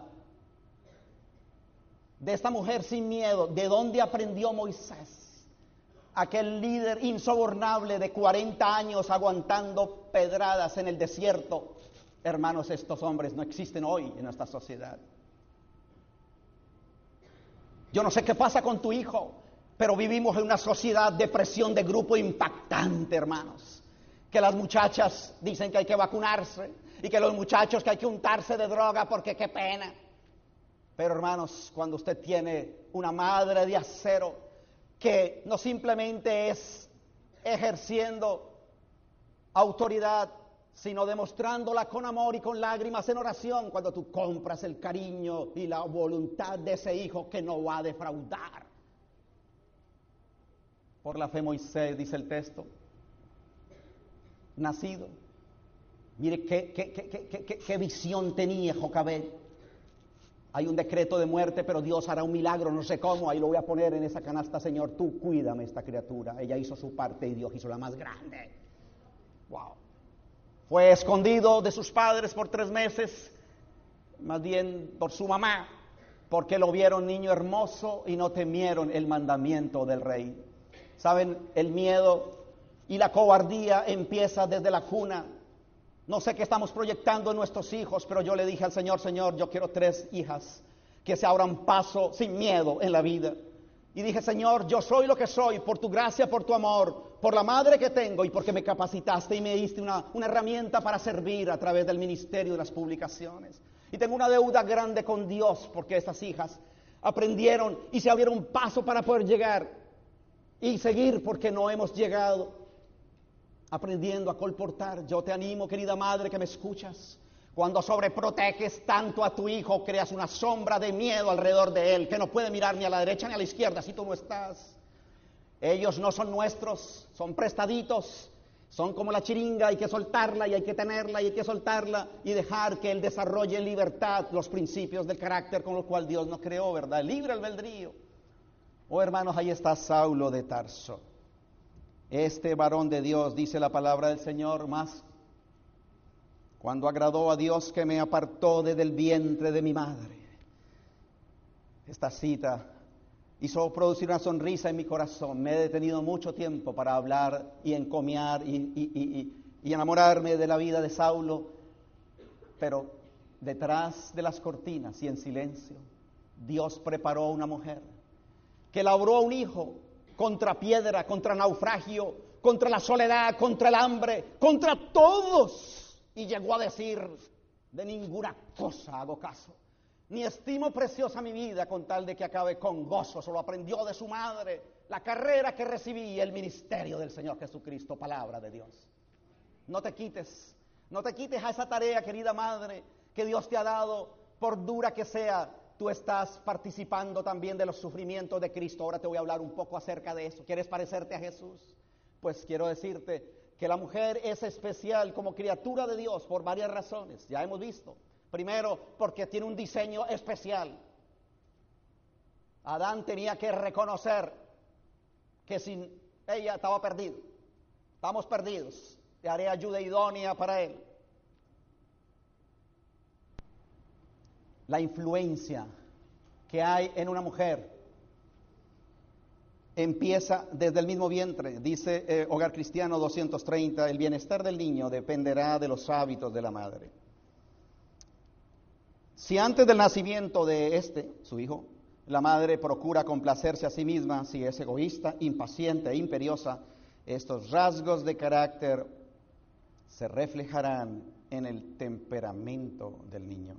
[SPEAKER 1] de esta mujer sin miedo. ¿De dónde aprendió Moisés? Aquel líder insobornable de cuarenta años aguantando pedradas en el desierto. Hermanos, estos hombres no existen hoy en nuestra sociedad. Yo no sé qué pasa con tu hijo, pero vivimos en una sociedad de presión de grupo impactante, hermanos. Que las muchachas dicen que hay que vacunarse, y que los muchachos que hay que untarse de droga porque qué pena. Pero hermanos, cuando usted tiene una madre de acero que no simplemente es ejerciendo autoridad, sino demostrándola con amor y con lágrimas en oración, cuando tú compras el cariño y la voluntad de ese hijo que no va a defraudar. Por la fe Moisés, dice el texto, nacido. Mire qué, qué, qué, qué, qué, qué visión tenía Jocabed. Hay un decreto de muerte, pero Dios hará un milagro, no sé cómo, ahí lo voy a poner en esa canasta. Señor, tú cuídame esta criatura. Ella hizo su parte y Dios hizo la más grande. Wow. Fue escondido de sus padres por tres meses, más bien por su mamá, porque lo vieron niño hermoso y no temieron el mandamiento del rey. ¿Saben? El miedo y la cobardía empieza desde la cuna. No sé qué estamos proyectando en nuestros hijos, pero yo le dije al Señor, Señor, yo quiero tres hijas que se abran paso sin miedo en la vida. Y dije, Señor, yo soy lo que soy por tu gracia, por tu amor, por la madre que tengo y porque me capacitaste y me diste una, una herramienta para servir a través del ministerio de las publicaciones. Y tengo una deuda grande con Dios porque estas hijas aprendieron y se abrieron paso para poder llegar y seguir, porque no hemos llegado aprendiendo a colportar. Yo te animo, querida madre que me escuchas, cuando sobreproteges tanto a tu hijo, creas una sombra de miedo alrededor de él, que no puede mirar ni a la derecha ni a la izquierda si tú no estás. Ellos no son nuestros, son prestaditos, son como la chiringa, hay que soltarla y hay que tenerla y hay que soltarla y dejar que él desarrolle en libertad los principios del carácter con los cual Dios nos creó, ¿verdad? El libre albedrío. Oh, hermanos, ahí está Saulo de Tarso. Este varón de Dios, dice la palabra del Señor, más cuando agradó a Dios que me apartó desde el vientre de mi madre. Esta cita hizo producir una sonrisa en mi corazón. Me he detenido mucho tiempo para hablar y encomiar y, y, y, y, y enamorarme de la vida de Saulo, pero detrás de las cortinas y en silencio, Dios preparó una mujer que labró un hijo contra piedra, contra naufragio, contra la soledad, contra el hambre, contra todos, y llegó a decir: de ninguna cosa hago caso, ni estimo preciosa mi vida con tal de que acabe con gozo. Solo aprendió de su madre la carrera que recibí y el ministerio del Señor Jesucristo, palabra de Dios. No te quites, no te quites a esa tarea, querida madre, que Dios te ha dado, por dura que sea. Tú estás participando también de los sufrimientos de Cristo. Ahora te voy a hablar un poco acerca de eso. ¿Quieres parecerte a Jesús? Pues quiero decirte que la mujer es especial como criatura de Dios por varias razones. Ya hemos visto. Primero, porque tiene un diseño especial. Adán tenía que reconocer que sin ella estaba perdido. Estamos perdidos. Te haré ayuda idónea para él. La influencia que hay en una mujer empieza desde el mismo vientre. Dice eh, Hogar Cristiano doscientos treinta, el bienestar del niño dependerá de los hábitos de la madre. Si antes del nacimiento de este, su hijo, la madre procura complacerse a sí misma, si es egoísta, impaciente e imperiosa, estos rasgos de carácter se reflejarán en el temperamento del niño.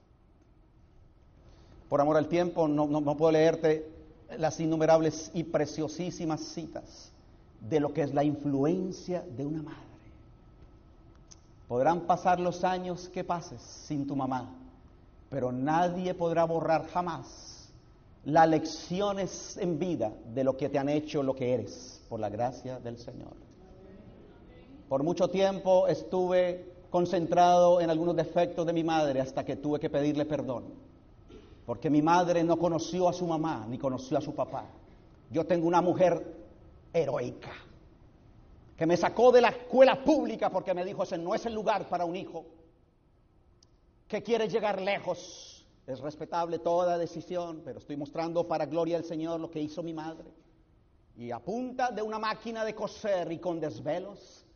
[SPEAKER 1] Por amor al tiempo, no, no, no puedo leerte las innumerables y preciosísimas citas de lo que es la influencia de una madre. Podrán pasar los años que pases sin tu mamá, pero nadie podrá borrar jamás las lecciones en vida de lo que te han hecho lo que eres, por la gracia del Señor. Por mucho tiempo estuve concentrado en algunos defectos de mi madre hasta que tuve que pedirle perdón. Porque mi madre no conoció a su mamá, ni conoció a su papá. Yo tengo una mujer heroica, que me sacó de la escuela pública porque me dijo: ese no es el lugar para un hijo que quiere llegar lejos. Es respetable toda decisión, pero estoy mostrando para gloria del Señor lo que hizo mi madre. Y a punta de una máquina de coser y con desvelos,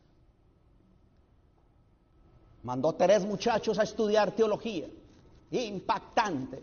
[SPEAKER 1] mandó tres muchachos a estudiar teología. Impactante.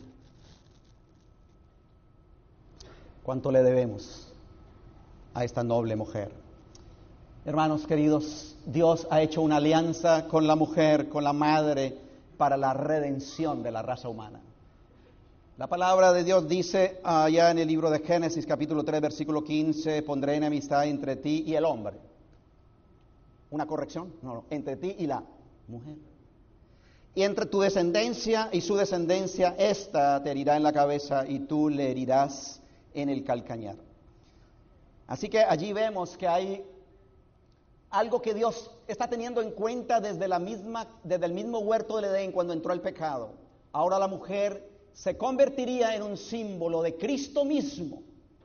[SPEAKER 1] ¿Cuánto le debemos a esta noble mujer? Hermanos queridos, Dios ha hecho una alianza con la mujer, con la madre, para la redención de la raza humana. La palabra de Dios dice allá en el libro de Génesis, capítulo tres, versículo quince, pondré enemistad entre ti y el hombre. ¿Una corrección? No, no, entre ti y la mujer. Y entre tu descendencia y su descendencia, ésta te herirá en la cabeza y tú le herirás en el calcañar. Así que allí vemos que hay algo que Dios está teniendo en cuenta desde la misma, desde el mismo huerto del Edén cuando entró el pecado. Ahora la mujer se convertiría en un símbolo de Cristo mismo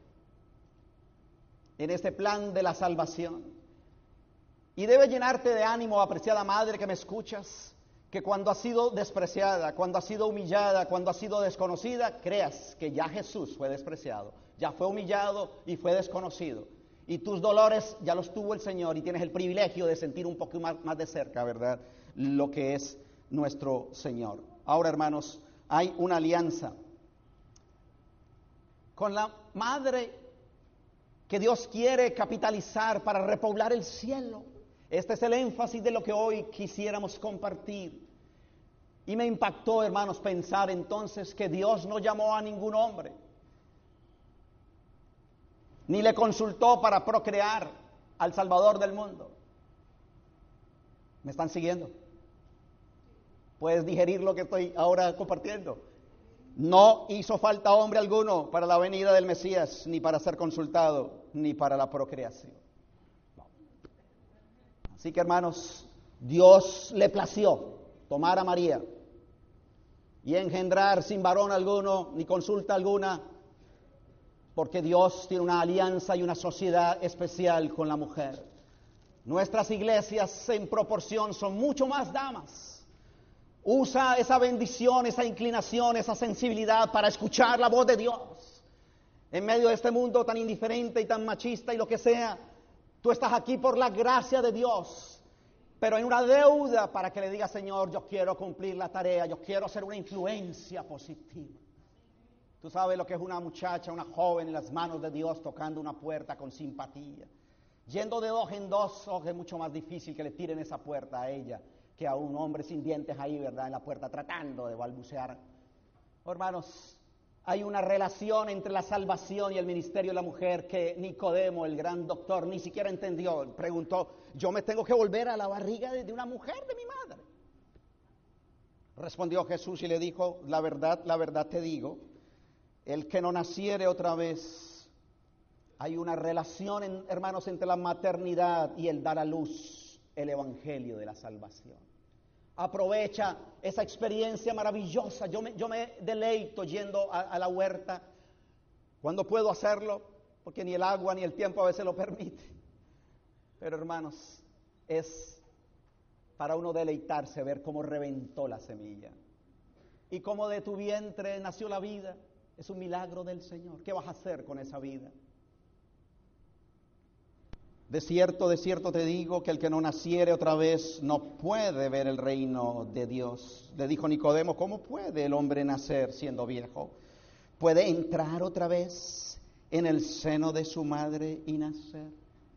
[SPEAKER 1] en este plan de la salvación. Y debe llenarte de ánimo, apreciada madre que me escuchas, que cuando has sido despreciada, cuando has sido humillada, cuando has sido desconocida, creas que ya Jesús fue despreciado, ya fue humillado y fue desconocido. Y tus dolores ya los tuvo el Señor y tienes el privilegio de sentir un poco más, más de cerca, ¿verdad?, lo que es nuestro Señor. Ahora, hermanos, hay una alianza con la madre que Dios quiere capitalizar para repoblar el cielo. Este es el énfasis de lo que hoy quisiéramos compartir. Y me impactó, hermanos, pensar entonces que Dios no llamó a ningún hombre, ni le consultó para procrear al Salvador del mundo. ¿Me están siguiendo? ¿Puedes digerir lo que estoy ahora compartiendo? No hizo falta hombre alguno para la venida del Mesías, ni para ser consultado, ni para la procreación. Así que, hermanos, Dios le plació tomar a María y engendrar sin varón alguno, ni consulta alguna, porque Dios tiene una alianza y una sociedad especial con la mujer. Nuestras iglesias en proporción son mucho más damas, Usa esa bendición, esa inclinación, esa sensibilidad para escuchar la voz de Dios. En medio de este mundo tan indiferente y tan machista y lo que sea, tú estás aquí por la gracia de Dios, pero en una deuda para que le digas: Señor, yo quiero cumplir la tarea, yo quiero ser una influencia positiva. Tú sabes lo que es una muchacha, una joven en las manos de Dios tocando una puerta con simpatía. Yendo de dos en dos, oh, es mucho más difícil que le tiren esa puerta a ella que a un hombre sin dientes ahí, ¿verdad?, en la puerta tratando de balbucear. Oh, hermanos, hay una relación entre la salvación y el ministerio de la mujer que Nicodemo, el gran doctor, ni siquiera entendió. Preguntó: ¿yo me tengo que volver a la barriga de, de una mujer, de mi madre? Respondió Jesús y le dijo: la verdad, la verdad te digo, el que no naciere otra vez. Hay una relación, en, hermanos, entre la maternidad y el dar a luz el evangelio de la salvación. Aprovecha esa experiencia maravillosa. Yo me, yo me deleito yendo a, a la huerta cuando puedo hacerlo, porque ni el agua ni el tiempo a veces lo permite. Pero, hermanos, es para uno deleitarse ver cómo reventó la semilla y cómo de tu vientre nació la vida. Es un milagro del Señor. ¿Qué vas a hacer con esa vida? De cierto, de cierto te digo que el que no naciere otra vez no puede ver el reino de Dios. Le dijo Nicodemo: ¿cómo puede el hombre nacer siendo viejo? ¿Puede entrar otra vez en el seno de su madre y nacer?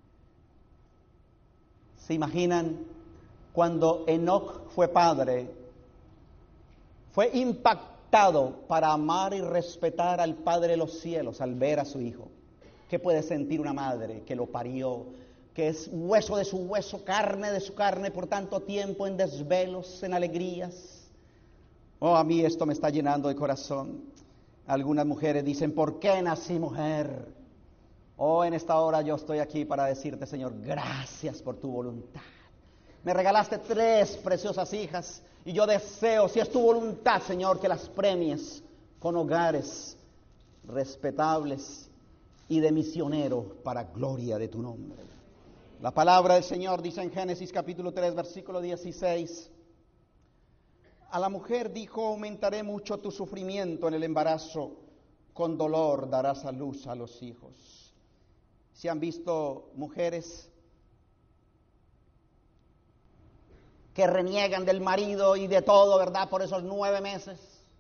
[SPEAKER 1] ¿Se imaginan cuando Enoc fue padre? Fue impactado para amar y respetar al Padre de los cielos al ver a su hijo. ¿Qué puede sentir una madre que lo parió, que es hueso de su hueso, carne de su carne por tanto tiempo, en desvelos, en alegrías? Oh, a mí esto me está llenando de corazón. Algunas mujeres dicen: ¿por qué nací mujer? Oh, en esta hora yo estoy aquí para decirte: Señor, gracias por tu voluntad. Me regalaste tres preciosas hijas y yo deseo, si es tu voluntad, Señor, que las premies con hogares respetables y de misionero para gloria de tu nombre. La palabra del Señor dice en Génesis capítulo tres, versículo dieciséis: a la mujer dijo: aumentaré mucho tu sufrimiento en el embarazo, con dolor darás a luz a los hijos. ¿Se han visto mujeres que reniegan del marido y de todo, verdad, por esos nueve meses?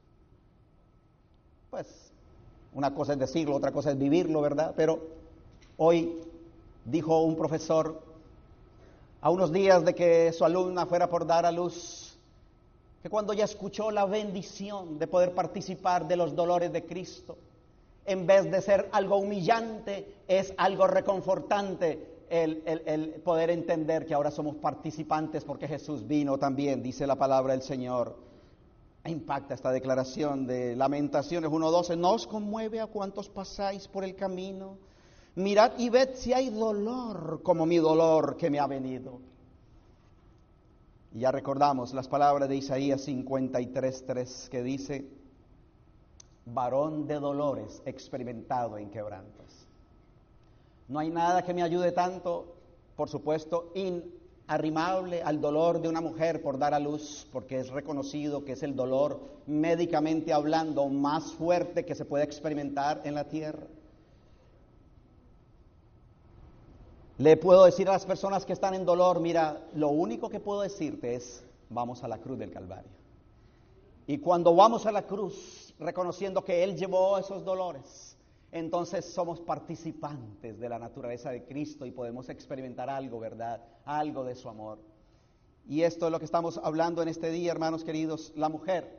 [SPEAKER 1] Pues una cosa es decirlo, otra cosa es vivirlo, ¿verdad? Pero hoy dijo un profesor, a unos días de que su alumna fuera por dar a luz, que cuando ya escuchó la bendición de poder participar de los dolores de Cristo, en vez de ser algo humillante, es algo reconfortante el, el, el poder entender que ahora somos participantes porque Jesús vino también, dice la palabra del Señor. Impacta esta declaración de Lamentaciones uno doce: ¿no os conmueve a cuantos pasáis por el camino? Mirad y ved si hay dolor como mi dolor que me ha venido. Y ya recordamos las palabras de Isaías cincuenta y tres, tres, que dice: varón de dolores, experimentado en quebrantos. No hay nada que me ayude tanto, por supuesto, inarrimable al dolor de una mujer por dar a luz, porque es reconocido que es el dolor, médicamente hablando, más fuerte que se puede experimentar en la tierra. Le puedo decir a las personas que están en dolor: mira, lo único que puedo decirte es: vamos a la cruz del Calvario. Y cuando vamos a la cruz, reconociendo que Él llevó esos dolores, entonces somos participantes de la naturaleza de Cristo y podemos experimentar algo, ¿verdad? Algo de su amor. Y esto es lo que estamos hablando en este día, hermanos queridos. La mujer,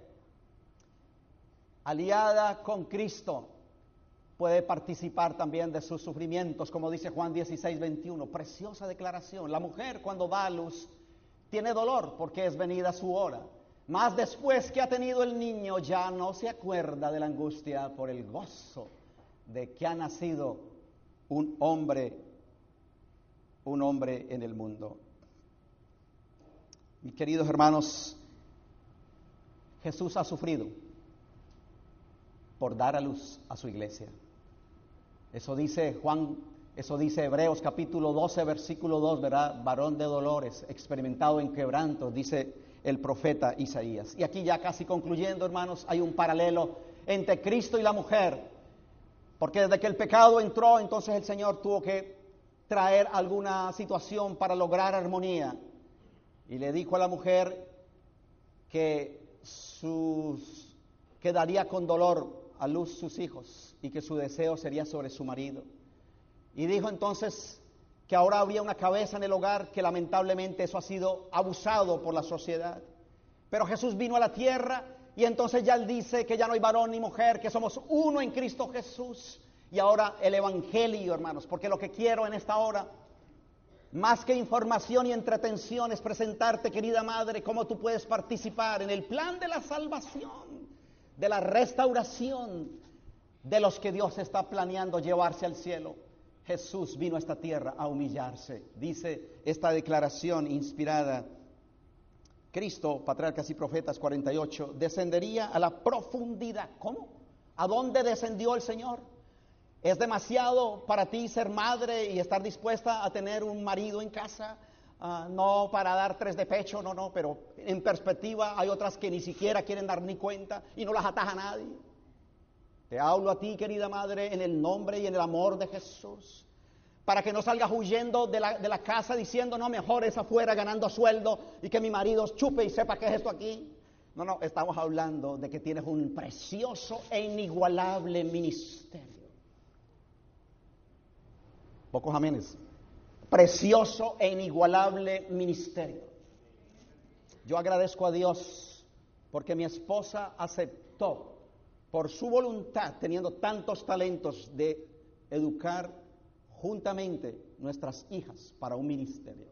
[SPEAKER 1] aliada con Cristo, puede participar también de sus sufrimientos, como dice Juan dieciséis, veintiuno. Preciosa declaración. La mujer, cuando da a luz, tiene dolor porque es venida su hora. Mas después que ha tenido el niño, ya no se acuerda de la angustia por el gozo de que ha nacido un hombre, un hombre en el mundo. Mis queridos hermanos, Jesús ha sufrido por dar a luz a su iglesia. Eso dice Juan, eso dice Hebreos capítulo doce, versículo dos, ¿verdad? Varón de dolores, experimentado en quebrantos, dice el profeta Isaías. Y aquí ya casi concluyendo, hermanos, hay un paralelo entre Cristo y la mujer, porque desde que el pecado entró, entonces el Señor tuvo que traer alguna situación para lograr armonía. Y le dijo a la mujer que sus, que daría con dolor a luz sus hijos y que su deseo sería sobre su marido. Y dijo entonces que ahora había una cabeza en el hogar, que lamentablemente eso ha sido abusado por la sociedad. Pero Jesús vino a la tierra y entonces ya él dice que ya no hay varón ni mujer, que somos uno en Cristo Jesús. Y ahora el evangelio, hermanos, porque lo que quiero en esta hora, más que información y entretención, es presentarte, querida madre, cómo tú puedes participar en el plan de la salvación, de la restauración de los que Dios está planeando llevarse al cielo. Jesús vino a esta tierra a humillarse. Dice esta declaración inspirada: Cristo, Patriarcas y Profetas cuarenta y ocho, descendería a la profundidad. ¿Cómo? ¿A dónde descendió el Señor? ¿Es demasiado para ti ser madre y estar dispuesta a tener un marido en casa? Uh, no para dar tres de pecho, no, no, pero en perspectiva hay otras que ni siquiera quieren dar ni cuenta y no las ataja nadie. Te hablo a ti, querida madre, en el nombre y en el amor de Jesús, para que no salgas huyendo de la, de la casa diciendo, no, mejor es afuera ganando sueldo y que mi marido chupe y sepa qué es esto aquí. No, no, estamos hablando de que tienes un precioso e inigualable ministerio. Pocos amenes. Precioso e inigualable ministerio. Yo agradezco a Dios porque mi esposa aceptó, por su voluntad, teniendo tantos talentos, de educar juntamente nuestras hijas para un ministerio.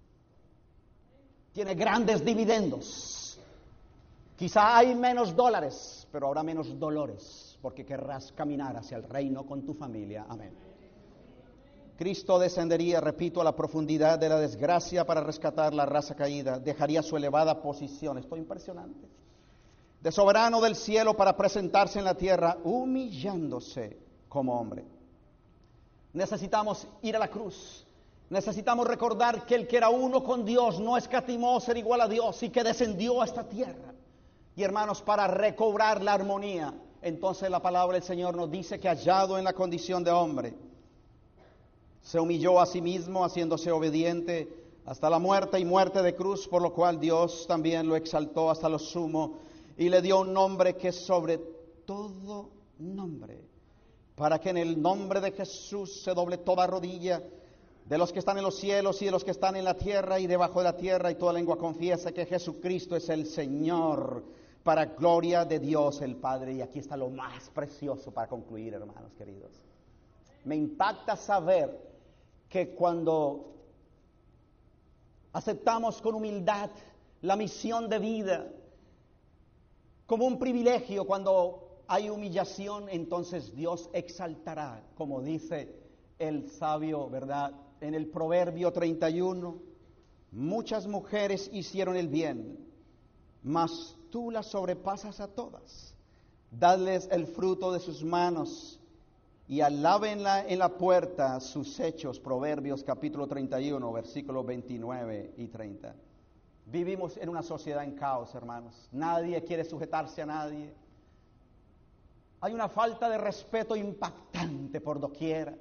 [SPEAKER 1] Tiene grandes dividendos. Quizá hay menos dólares, pero habrá menos dolores, porque querrás caminar hacia el reino con tu familia. Amén. Cristo descendería, repito, a la profundidad de la desgracia para rescatar la raza caída. Dejaría su elevada posición. Esto es impresionante. De soberano del cielo para presentarse en la tierra, humillándose como hombre. Necesitamos ir a la cruz. Necesitamos recordar que el que era uno con Dios no escatimó ser igual a Dios y que descendió a esta tierra. Y hermanos, para recobrar la armonía, entonces la palabra del Señor nos dice que hallado en la condición de hombre, se humilló a sí mismo, haciéndose obediente hasta la muerte y muerte de cruz, por lo cual Dios también lo exaltó hasta lo sumo y le dio un nombre que es sobre todo nombre, para que en el nombre de Jesús se doble toda rodilla de los que están en los cielos y de los que están en la tierra y debajo de la tierra, y toda lengua confiese que Jesucristo es el Señor, para gloria de Dios el Padre. Y aquí está lo más precioso para concluir, hermanos queridos. Me impacta saber que cuando aceptamos con humildad la misión de vida como un privilegio, cuando hay humillación, entonces Dios exaltará, como dice el sabio, ¿verdad? En el Proverbio treinta y uno, muchas mujeres hicieron el bien, mas tú las sobrepasas a todas. Dadles el fruto de sus manos y alábenla en la puerta sus hechos. Proverbios capítulo treinta y uno, versículos veintinueve y treinta. Vivimos en una sociedad en caos, hermanos. Nadie quiere sujetarse a nadie. Hay una falta de respeto impactante por doquiera.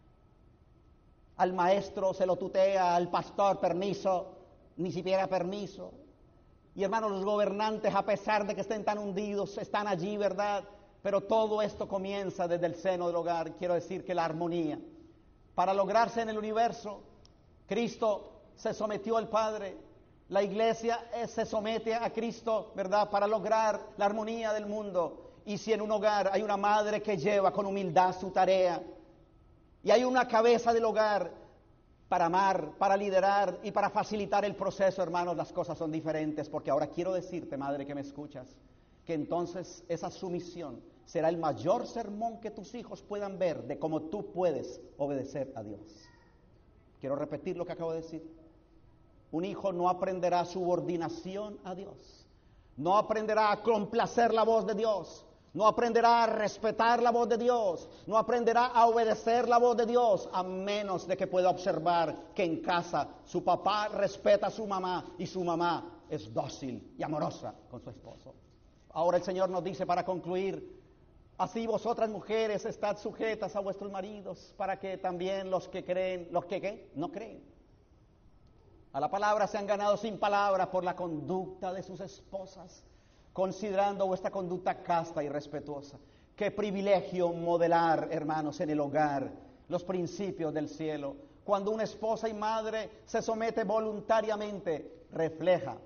[SPEAKER 1] Al maestro se lo tutea, al pastor permiso, ni siquiera permiso. Y hermanos, los gobernantes, a pesar de que estén tan hundidos, están allí, ¿verdad? Pero todo esto comienza desde el seno del hogar. Quiero decir que la armonía, para lograrse en el universo, Cristo se sometió al Padre. La iglesia se somete a Cristo, ¿verdad? Para lograr la armonía del mundo. Y si en un hogar hay una madre que lleva con humildad su tarea, y hay una cabeza del hogar para amar, para liderar y para facilitar el proceso, hermanos, las cosas son diferentes. Porque ahora quiero decirte, madre que me escuchas, que entonces esa sumisión será el mayor sermón que tus hijos puedan ver de cómo tú puedes obedecer a Dios. Quiero repetir lo que acabo de decir. Un hijo no aprenderá subordinación a Dios, no aprenderá a complacer la voz de Dios, no aprenderá a respetar la voz de Dios, no aprenderá a obedecer la voz de Dios, a menos de que pueda observar que en casa su papá respeta a su mamá y su mamá es dócil y amorosa con su esposo. Ahora el Señor nos dice para concluir: así vosotras mujeres estad sujetas a vuestros maridos, para que también los que creen, los que ¿qué? no creen, a la palabra se han ganado sin palabra por la conducta de sus esposas, considerando vuestra conducta casta y respetuosa. Qué privilegio modelar, hermanos, en el hogar los principios del cielo. Cuando una esposa y madre se somete voluntariamente, refleja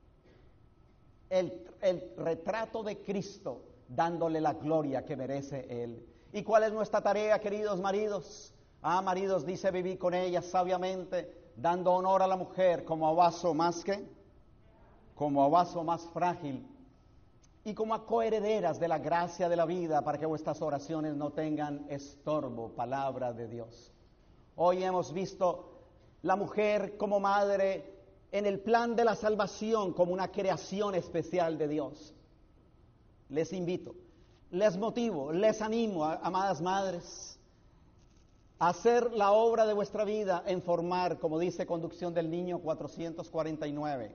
[SPEAKER 1] el, el retrato de Cristo, dándole la gloria que merece Él. ¿Y cuál es nuestra tarea, queridos maridos? Ah, maridos, dice, viví con ella sabiamente, dando honor a la mujer como a vaso más que, como a vaso más frágil, y como a coherederas de la gracia de la vida, para que vuestras oraciones no tengan estorbo. Palabra de Dios. Hoy hemos visto la mujer como madre en el plan de la salvación, como una creación especial de Dios. Les invito, les motivo, les animo, amadas madres, a hacer la obra de vuestra vida en formar, como dice Conducción del Niño cuatrocientos cuarenta y nueve,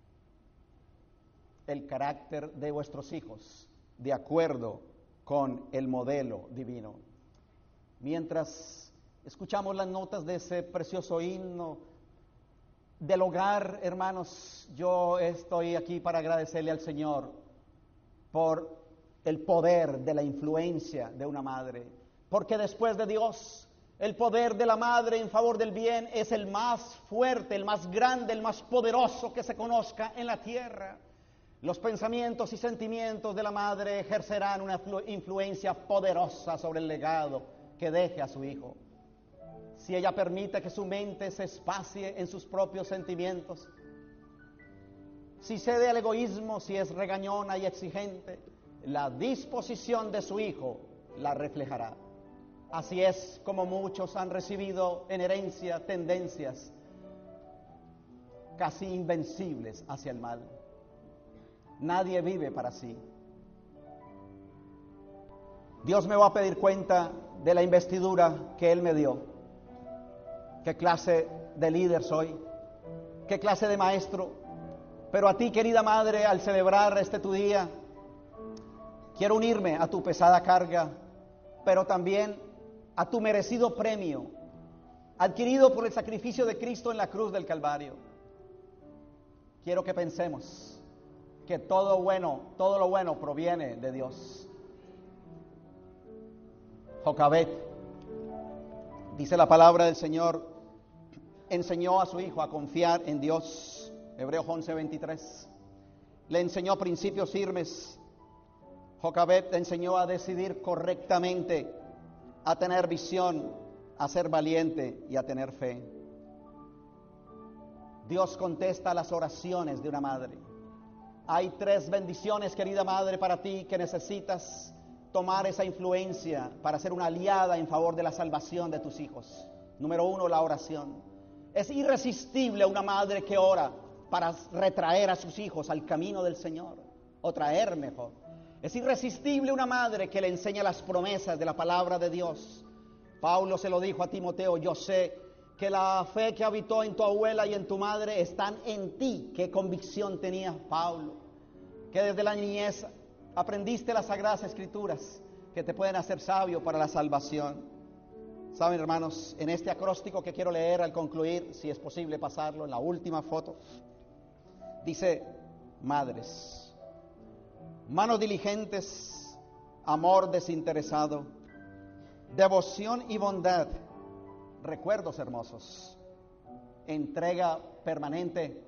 [SPEAKER 1] el carácter de vuestros hijos, de acuerdo con el modelo divino. Mientras escuchamos las notas de ese precioso himno del hogar, hermanos, yo estoy aquí para agradecerle al Señor por el poder de la influencia de una madre, porque después de Dios, el poder de la madre en favor del bien es el más fuerte, el más grande, el más poderoso que se conozca en la tierra. Los pensamientos y sentimientos de la madre ejercerán una influencia poderosa sobre el legado que deje a su hijo. Si ella permite que su mente se espacie en sus propios sentimientos, si cede al egoísmo, si es regañona y exigente, la disposición de su hijo la reflejará. Así es como muchos han recibido en herencia tendencias casi invencibles hacia el mal. Nadie vive para sí. Dios me va a pedir cuenta de la investidura que Él me dio. ¿Qué clase de líder soy? ¿Qué clase de maestro? Pero a ti, querida madre, al celebrar este tu día, quiero unirme a tu pesada carga, pero también a tu merecido premio, adquirido por el sacrificio de Cristo en la cruz del Calvario. Quiero que pensemos que todo bueno, todo lo bueno proviene de Dios. Jocabet, dice la palabra del Señor, enseñó a su hijo a confiar en Dios. Hebreos once veintitrés. Le enseñó principios firmes. Jocabet le enseñó a decidir correctamente, a tener visión, a ser valiente y a tener fe. Dios contesta las oraciones de una madre. Hay tres bendiciones, querida madre, para ti que necesitas tomar esa influencia para ser una aliada en favor de la salvación de tus hijos. Número uno, la oración. Es irresistible una madre que ora para retraer a sus hijos al camino del Señor, o traer mejor. Es irresistible una madre que le enseña las promesas de la palabra de Dios. Pablo se lo dijo a Timoteo: yo sé que la fe que habitó en tu abuela y en tu madre están en ti. Qué convicción tenía Pablo, que desde la niñez aprendiste las sagradas escrituras que te pueden hacer sabio para la salvación. Saben, hermanos, en este acróstico que quiero leer al concluir, si es posible pasarlo, en la última foto, dice: madres, manos diligentes, amor desinteresado, devoción y bondad, recuerdos hermosos, entrega permanente,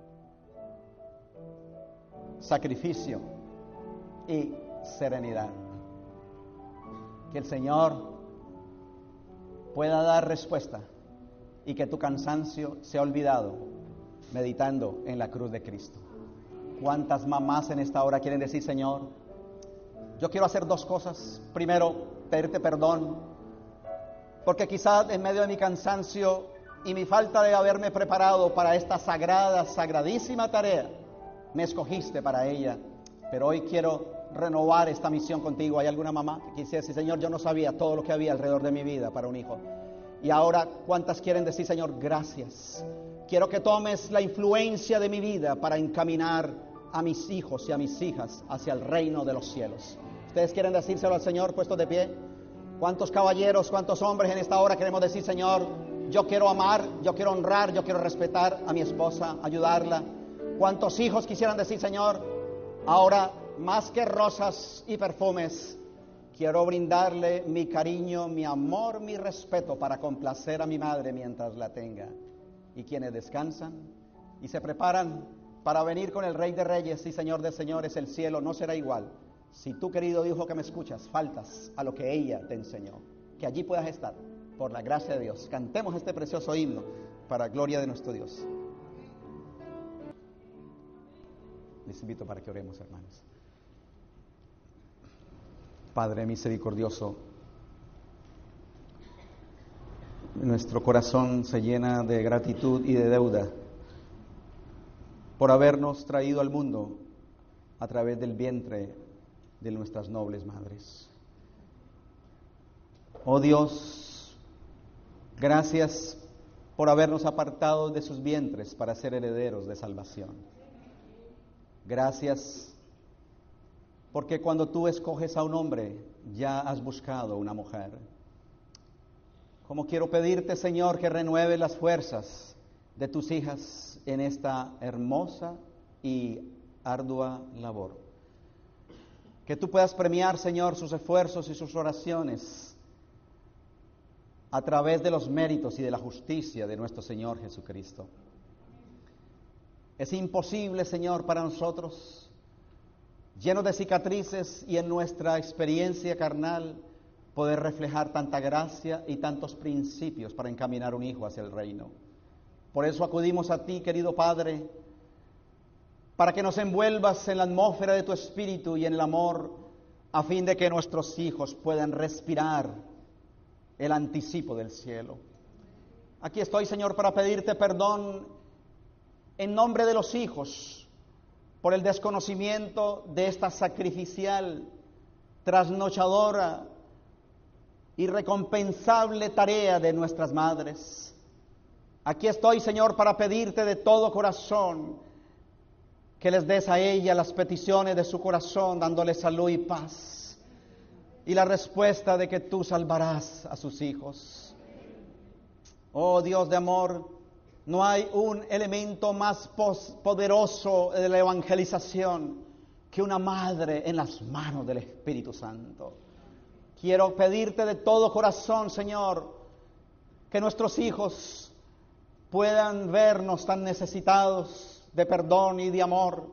[SPEAKER 1] sacrificio y serenidad. Que el Señor pueda dar respuesta y que tu cansancio sea olvidado meditando en la cruz de Cristo. ¿Cuántas mamás en esta hora quieren decir: Señor, yo quiero hacer dos cosas? Primero, pedirte perdón, porque quizás en medio de mi cansancio y mi falta de haberme preparado para esta sagrada, sagradísima tarea, me escogiste para ella, pero hoy quiero renovar esta misión contigo. ¿Hay alguna mamá que quisiera decir: Señor, yo no sabía todo lo que había alrededor de mi vida para un hijo? Y ahora, ¿cuántas quieren decir: Señor, gracias, Quiero que tomes la influencia de mi vida para encaminar a mis hijos y a mis hijas hacia el reino de los cielos. ¿Ustedes quieren decírselo al Señor puestos de pie? ¿Cuántos caballeros, cuántos hombres en esta hora queremos decir, Señor, yo quiero amar, yo quiero honrar, yo quiero respetar a mi esposa, ayudarla? ¿Cuántos hijos quisieran decir, Señor, ahora más que rosas y perfumes, quiero brindarle mi cariño, mi amor, mi respeto para complacer a mi madre mientras la tenga? Y quienes descansan y se preparan para venir con el Rey de Reyes y Señor de Señores, el cielo no será igual si tú, querido hijo que me escuchas, faltas a lo que ella te enseñó. Que allí puedas estar, por la gracia de Dios. Cantemos este precioso himno para gloria de nuestro Dios. Les invito para que oremos, hermanos. Padre misericordioso, nuestro corazón se llena de gratitud y de deuda por habernos traído al mundo a través del vientre de nuestras nobles madres. Oh Dios, gracias por habernos apartado de sus vientres para ser herederos de salvación. Gracias porque cuando tú escoges a un hombre, ya has buscado una mujer. Como quiero pedirte, Señor, que renueve las fuerzas de tus hijas en esta hermosa y ardua labor. Que tú puedas premiar, Señor, sus esfuerzos y sus oraciones a través de los méritos y de la justicia de nuestro Señor Jesucristo. Es imposible, Señor, para nosotros, llenos de cicatrices y en nuestra experiencia carnal, poder reflejar tanta gracia y tantos principios para encaminar un hijo hacia el reino. Por eso acudimos a ti, querido Padre, para que nos envuelvas en la atmósfera de tu espíritu y en el amor, a fin de que nuestros hijos puedan respirar el anticipo del cielo. Aquí estoy, Señor, para pedirte perdón en nombre de los hijos por el desconocimiento de esta sacrificial, trasnochadora y recompensable tarea de nuestras madres. Aquí estoy, Señor, para pedirte de todo corazón que les des a ella las peticiones de su corazón, dándole salud y paz, y la respuesta de que tú salvarás a sus hijos. Oh Dios de amor, no hay un elemento más poderoso de la evangelización que una madre en las manos del Espíritu Santo. Quiero pedirte de todo corazón, Señor, que nuestros hijos puedan vernos tan necesitados de perdón y de amor,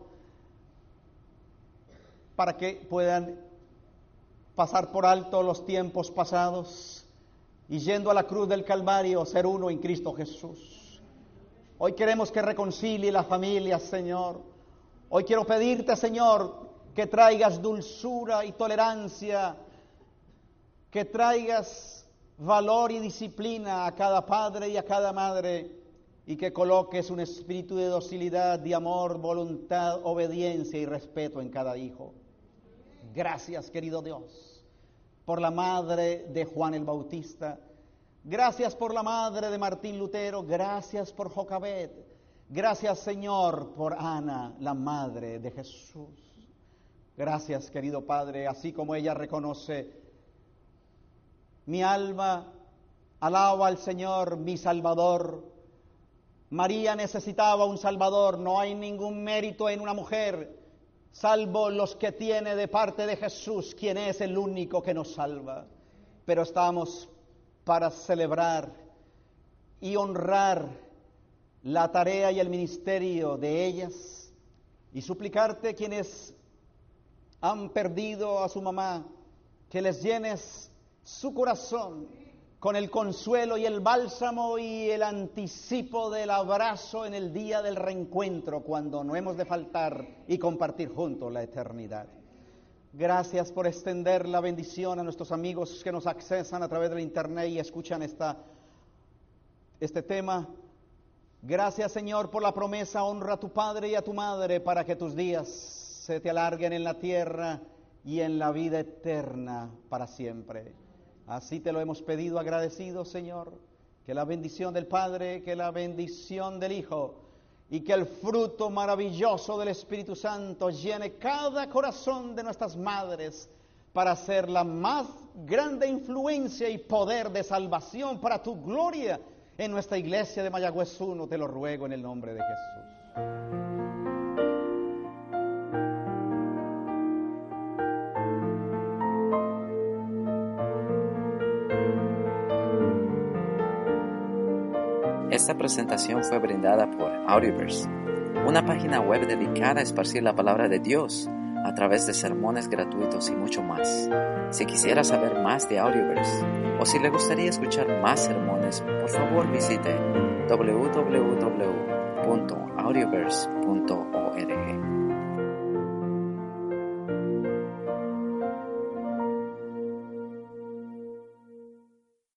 [SPEAKER 1] para que puedan pasar por alto los tiempos pasados y yendo a la cruz del Calvario, ser uno en Cristo Jesús. Hoy queremos que reconcilie la familia, Señor. Hoy quiero pedirte, Señor, que traigas dulzura y tolerancia, que traigas valor y disciplina a cada padre y a cada madre, y que coloques un espíritu de docilidad, de amor, voluntad, obediencia y respeto en cada hijo. Gracias, querido Dios, por la madre de Juan el Bautista. Gracias por la madre de Martín Lutero. Gracias por Jocabed. Gracias, Señor, por Ana, la madre de Jesús. Gracias, querido Padre, así como ella reconoce: mi alma alaba al Señor, mi Salvador. María necesitaba un Salvador. No hay ningún mérito en una mujer, salvo los que tiene de parte de Jesús, quien es el único que nos salva. Pero estamos para celebrar y honrar la tarea y el ministerio de ellas, y suplicarte, quienes han perdido a su mamá, que les llenes su corazón con el consuelo y el bálsamo y el anticipo del abrazo en el día del reencuentro, cuando no hemos de faltar y compartir juntos la eternidad. Gracias por extender la bendición a nuestros amigos que nos accesan a través del internet y escuchan esta, este tema. Gracias, Señor, por la promesa: honra a tu padre y a tu madre para que tus días se te alarguen en la tierra y en la vida eterna para siempre. Así te lo hemos pedido agradecidos, Señor, Que la bendición del Padre, que la bendición del Hijo y que el fruto maravilloso del Espíritu Santo llene cada corazón de nuestras madres para ser la más grande influencia y poder de salvación para tu gloria en nuestra iglesia de Mayagüez uno. Te lo ruego en el nombre de Jesús.
[SPEAKER 2] Esta presentación fue brindada por Audioverse, una página web dedicada a esparcir la palabra de Dios a través de sermones gratuitos y mucho más. Si quisiera saber más de Audioverse o si le gustaría escuchar más sermones, por favor visite doble u doble u doble u punto audioverse punto org.